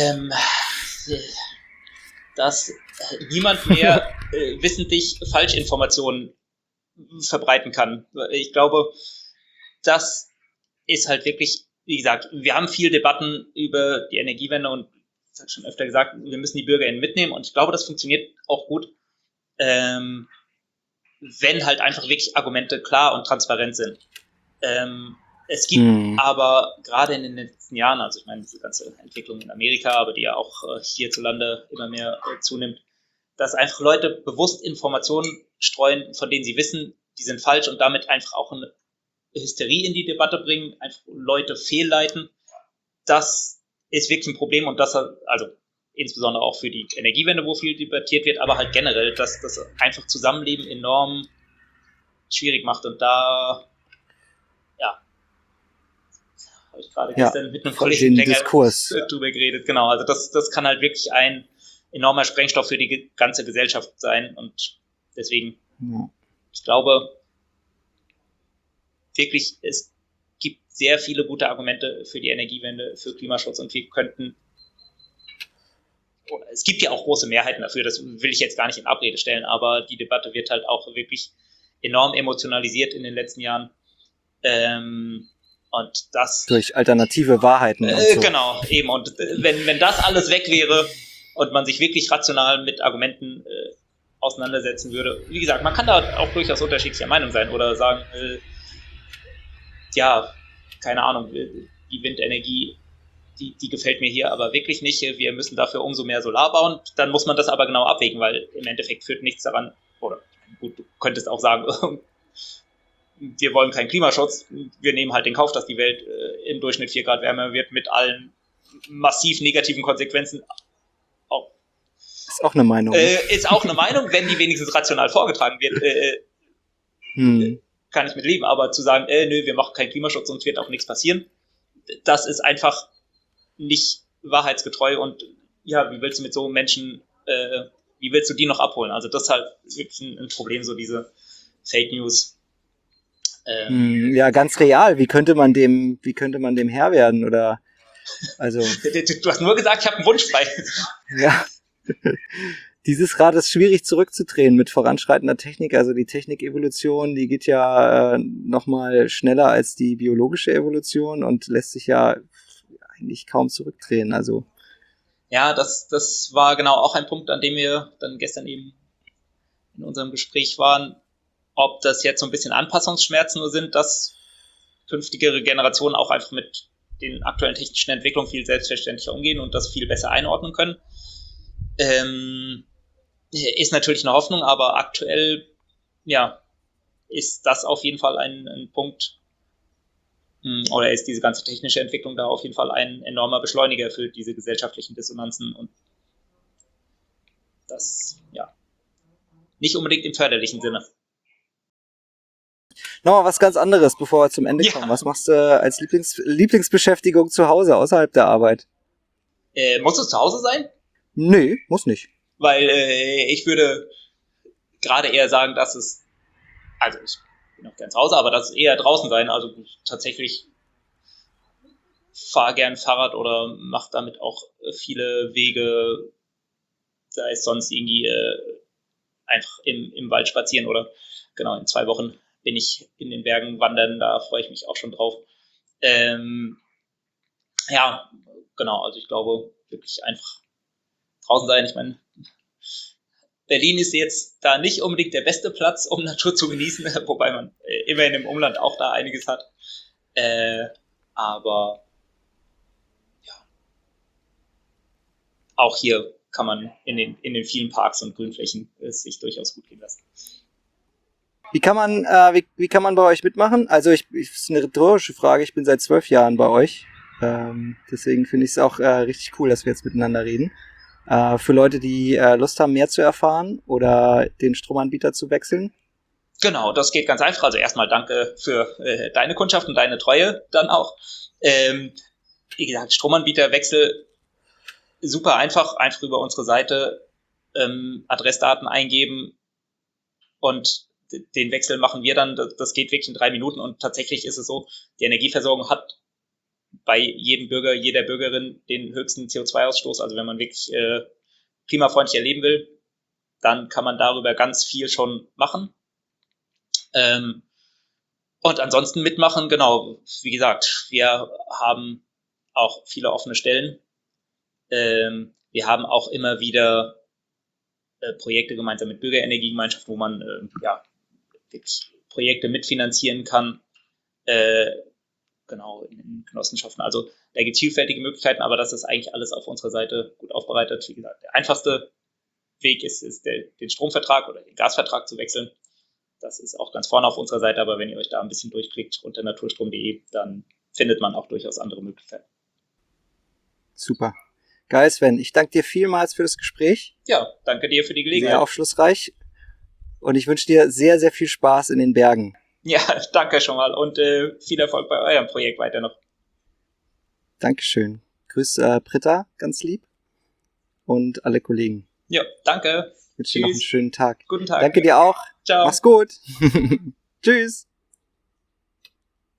Dass niemand mehr wissentlich Falschinformationen verbreiten kann. Ich glaube, das ist halt wirklich, wie gesagt, wir haben viel Debatten über die Energiewende und ich habe schon öfter gesagt, wir müssen die BürgerInnen mitnehmen und ich glaube, das funktioniert auch gut, wenn halt einfach wirklich Argumente klar und transparent sind. Es gibt aber gerade in den letzten Jahren, also ich meine, diese ganze Entwicklung in Amerika, aber die ja auch hierzulande immer mehr zunimmt, dass einfach Leute bewusst Informationen streuen, von denen sie wissen, die sind falsch und damit einfach auch eine Hysterie in die Debatte bringen, einfach Leute fehlleiten. Das ist wirklich ein Problem und das, also insbesondere auch für die Energiewende, wo viel debattiert wird, aber halt generell, dass das einfach Zusammenleben enorm schwierig macht und da, ja, habe ich gerade gestern mit einem Kollegen länger drüber geredet, genau, also das kann halt wirklich ein enormer Sprengstoff für die ganze Gesellschaft sein und deswegen, ich glaube, wirklich, es gibt sehr viele gute Argumente für die Energiewende, für Klimaschutz und wir könnten, es gibt ja auch große Mehrheiten dafür, das will ich jetzt gar nicht in Abrede stellen, aber die Debatte wird halt auch wirklich enorm emotionalisiert in den letzten Jahren. Und das durch alternative Wahrheiten. Und so. Genau, eben. Und wenn das alles weg wäre und man sich wirklich rational mit Argumenten auseinandersetzen würde, wie gesagt, man kann da auch durchaus unterschiedlicher Meinung sein oder sagen, ja, keine Ahnung, die Windenergie, die gefällt mir hier aber wirklich nicht. Wir müssen dafür umso mehr Solar bauen. Dann muss man das aber genau abwägen, weil im Endeffekt führt nichts daran, oder gut, du könntest auch sagen, wir wollen keinen Klimaschutz, wir nehmen halt den Kauf, dass die Welt im Durchschnitt 4 Grad wärmer wird mit allen massiv negativen Konsequenzen. Ist auch eine Meinung. Ist auch eine Meinung, wenn die wenigstens rational vorgetragen wird, kann ich mit leben. Aber zu sagen, nö, wir machen keinen Klimaschutz und es wird auch nichts passieren, das ist einfach nicht wahrheitsgetreu und ja, wie willst du mit so Menschen, wie willst du die noch abholen? Also das ist halt wirklich ein Problem, so diese Fake News. Ja, ganz real. Wie könnte man dem Herr werden? Oder also. Du hast nur gesagt, ich habe einen Wunsch frei. Ja. Dieses Rad ist schwierig zurückzudrehen mit voranschreitender Technik. Also die Technikevolution, die geht ja nochmal schneller als die biologische Evolution und lässt sich ja eigentlich kaum zurückdrehen. Also ja, das war genau auch ein Punkt, an dem wir dann gestern eben in unserem Gespräch waren. Ob das jetzt so ein bisschen Anpassungsschmerzen nur sind, dass künftigere Generationen auch einfach mit den aktuellen technischen Entwicklungen viel selbstverständlicher umgehen und das viel besser einordnen können. Ist natürlich eine Hoffnung, aber aktuell, ja, ist das auf jeden Fall ein Punkt, oder ist diese ganze technische Entwicklung da auf jeden Fall ein enormer Beschleuniger für diese gesellschaftlichen Dissonanzen und das, ja, nicht unbedingt im förderlichen Sinne. Nochmal was ganz anderes, bevor wir zum Ende kommen. Was machst du als Lieblingsbeschäftigung zu Hause, außerhalb der Arbeit? Muss es zu Hause sein? Nö, muss nicht. Weil ich würde gerade eher sagen, dass es, also ich bin auch gern zu Hause, aber dass es eher draußen sein. Also tatsächlich fahre gern Fahrrad oder mache damit auch viele Wege, sei es sonst irgendwie einfach im Wald spazieren oder genau, in 2 Wochen bin ich in den Bergen wandern, da freue ich mich auch schon drauf. Ja, genau, also ich glaube wirklich einfach draußen sein. Ich meine, Berlin ist jetzt da nicht unbedingt der beste Platz, um Natur zu genießen, wobei man immerhin im Umland auch da einiges hat. Aber ja, auch hier kann man in den vielen Parks und Grünflächen es sich durchaus gut gehen lassen. Wie kann man bei euch mitmachen? Also ist eine rhetorische Frage. Ich bin seit 12 Jahren bei euch. Deswegen finde ich es auch richtig cool, dass wir jetzt miteinander reden. Für Leute, die Lust haben, mehr zu erfahren oder den Stromanbieter zu wechseln? Genau, das geht ganz einfach. Also erstmal danke für deine Kundschaft und deine Treue dann auch. Wie gesagt, Stromanbieterwechsel super einfach über unsere Seite Adressdaten eingeben und den Wechsel machen wir dann. Das geht wirklich in 3 Minuten und tatsächlich ist es so, die Energieversorgung hat bei jedem Bürger, jeder Bürgerin den höchsten CO2-Ausstoß. Also wenn man wirklich klimafreundlich erleben will, dann kann man darüber ganz viel schon machen. Und ansonsten mitmachen, genau, wie gesagt, wir haben auch viele offene Stellen. Wir haben auch immer wieder Projekte gemeinsam mit Bürgerenergiegemeinschaften, wo man wirklich Projekte mitfinanzieren kann. Genau, in Genossenschaften. Also da gibt es vielfältige Möglichkeiten, aber das ist eigentlich alles auf unserer Seite gut aufbereitet. Wie gesagt, der einfachste Weg ist den Stromvertrag oder den Gasvertrag zu wechseln. Das ist auch ganz vorne auf unserer Seite, aber wenn ihr euch da ein bisschen durchklickt unter naturstrom.de, dann findet man auch durchaus andere Möglichkeiten. Super. Geil, Sven. Ich danke dir vielmals für das Gespräch. Ja, danke dir für die Gelegenheit. Sehr aufschlussreich. Und ich wünsche dir sehr, sehr viel Spaß in den Bergen. Ja, danke schon mal und viel Erfolg bei eurem Projekt weiter noch. Dankeschön. Grüß Britta, ganz lieb. Und alle Kollegen. Ja, danke. Ich wünsche dir noch einen schönen Tag. Guten Tag. Danke dir auch. Ciao. Mach's gut. Tschüss.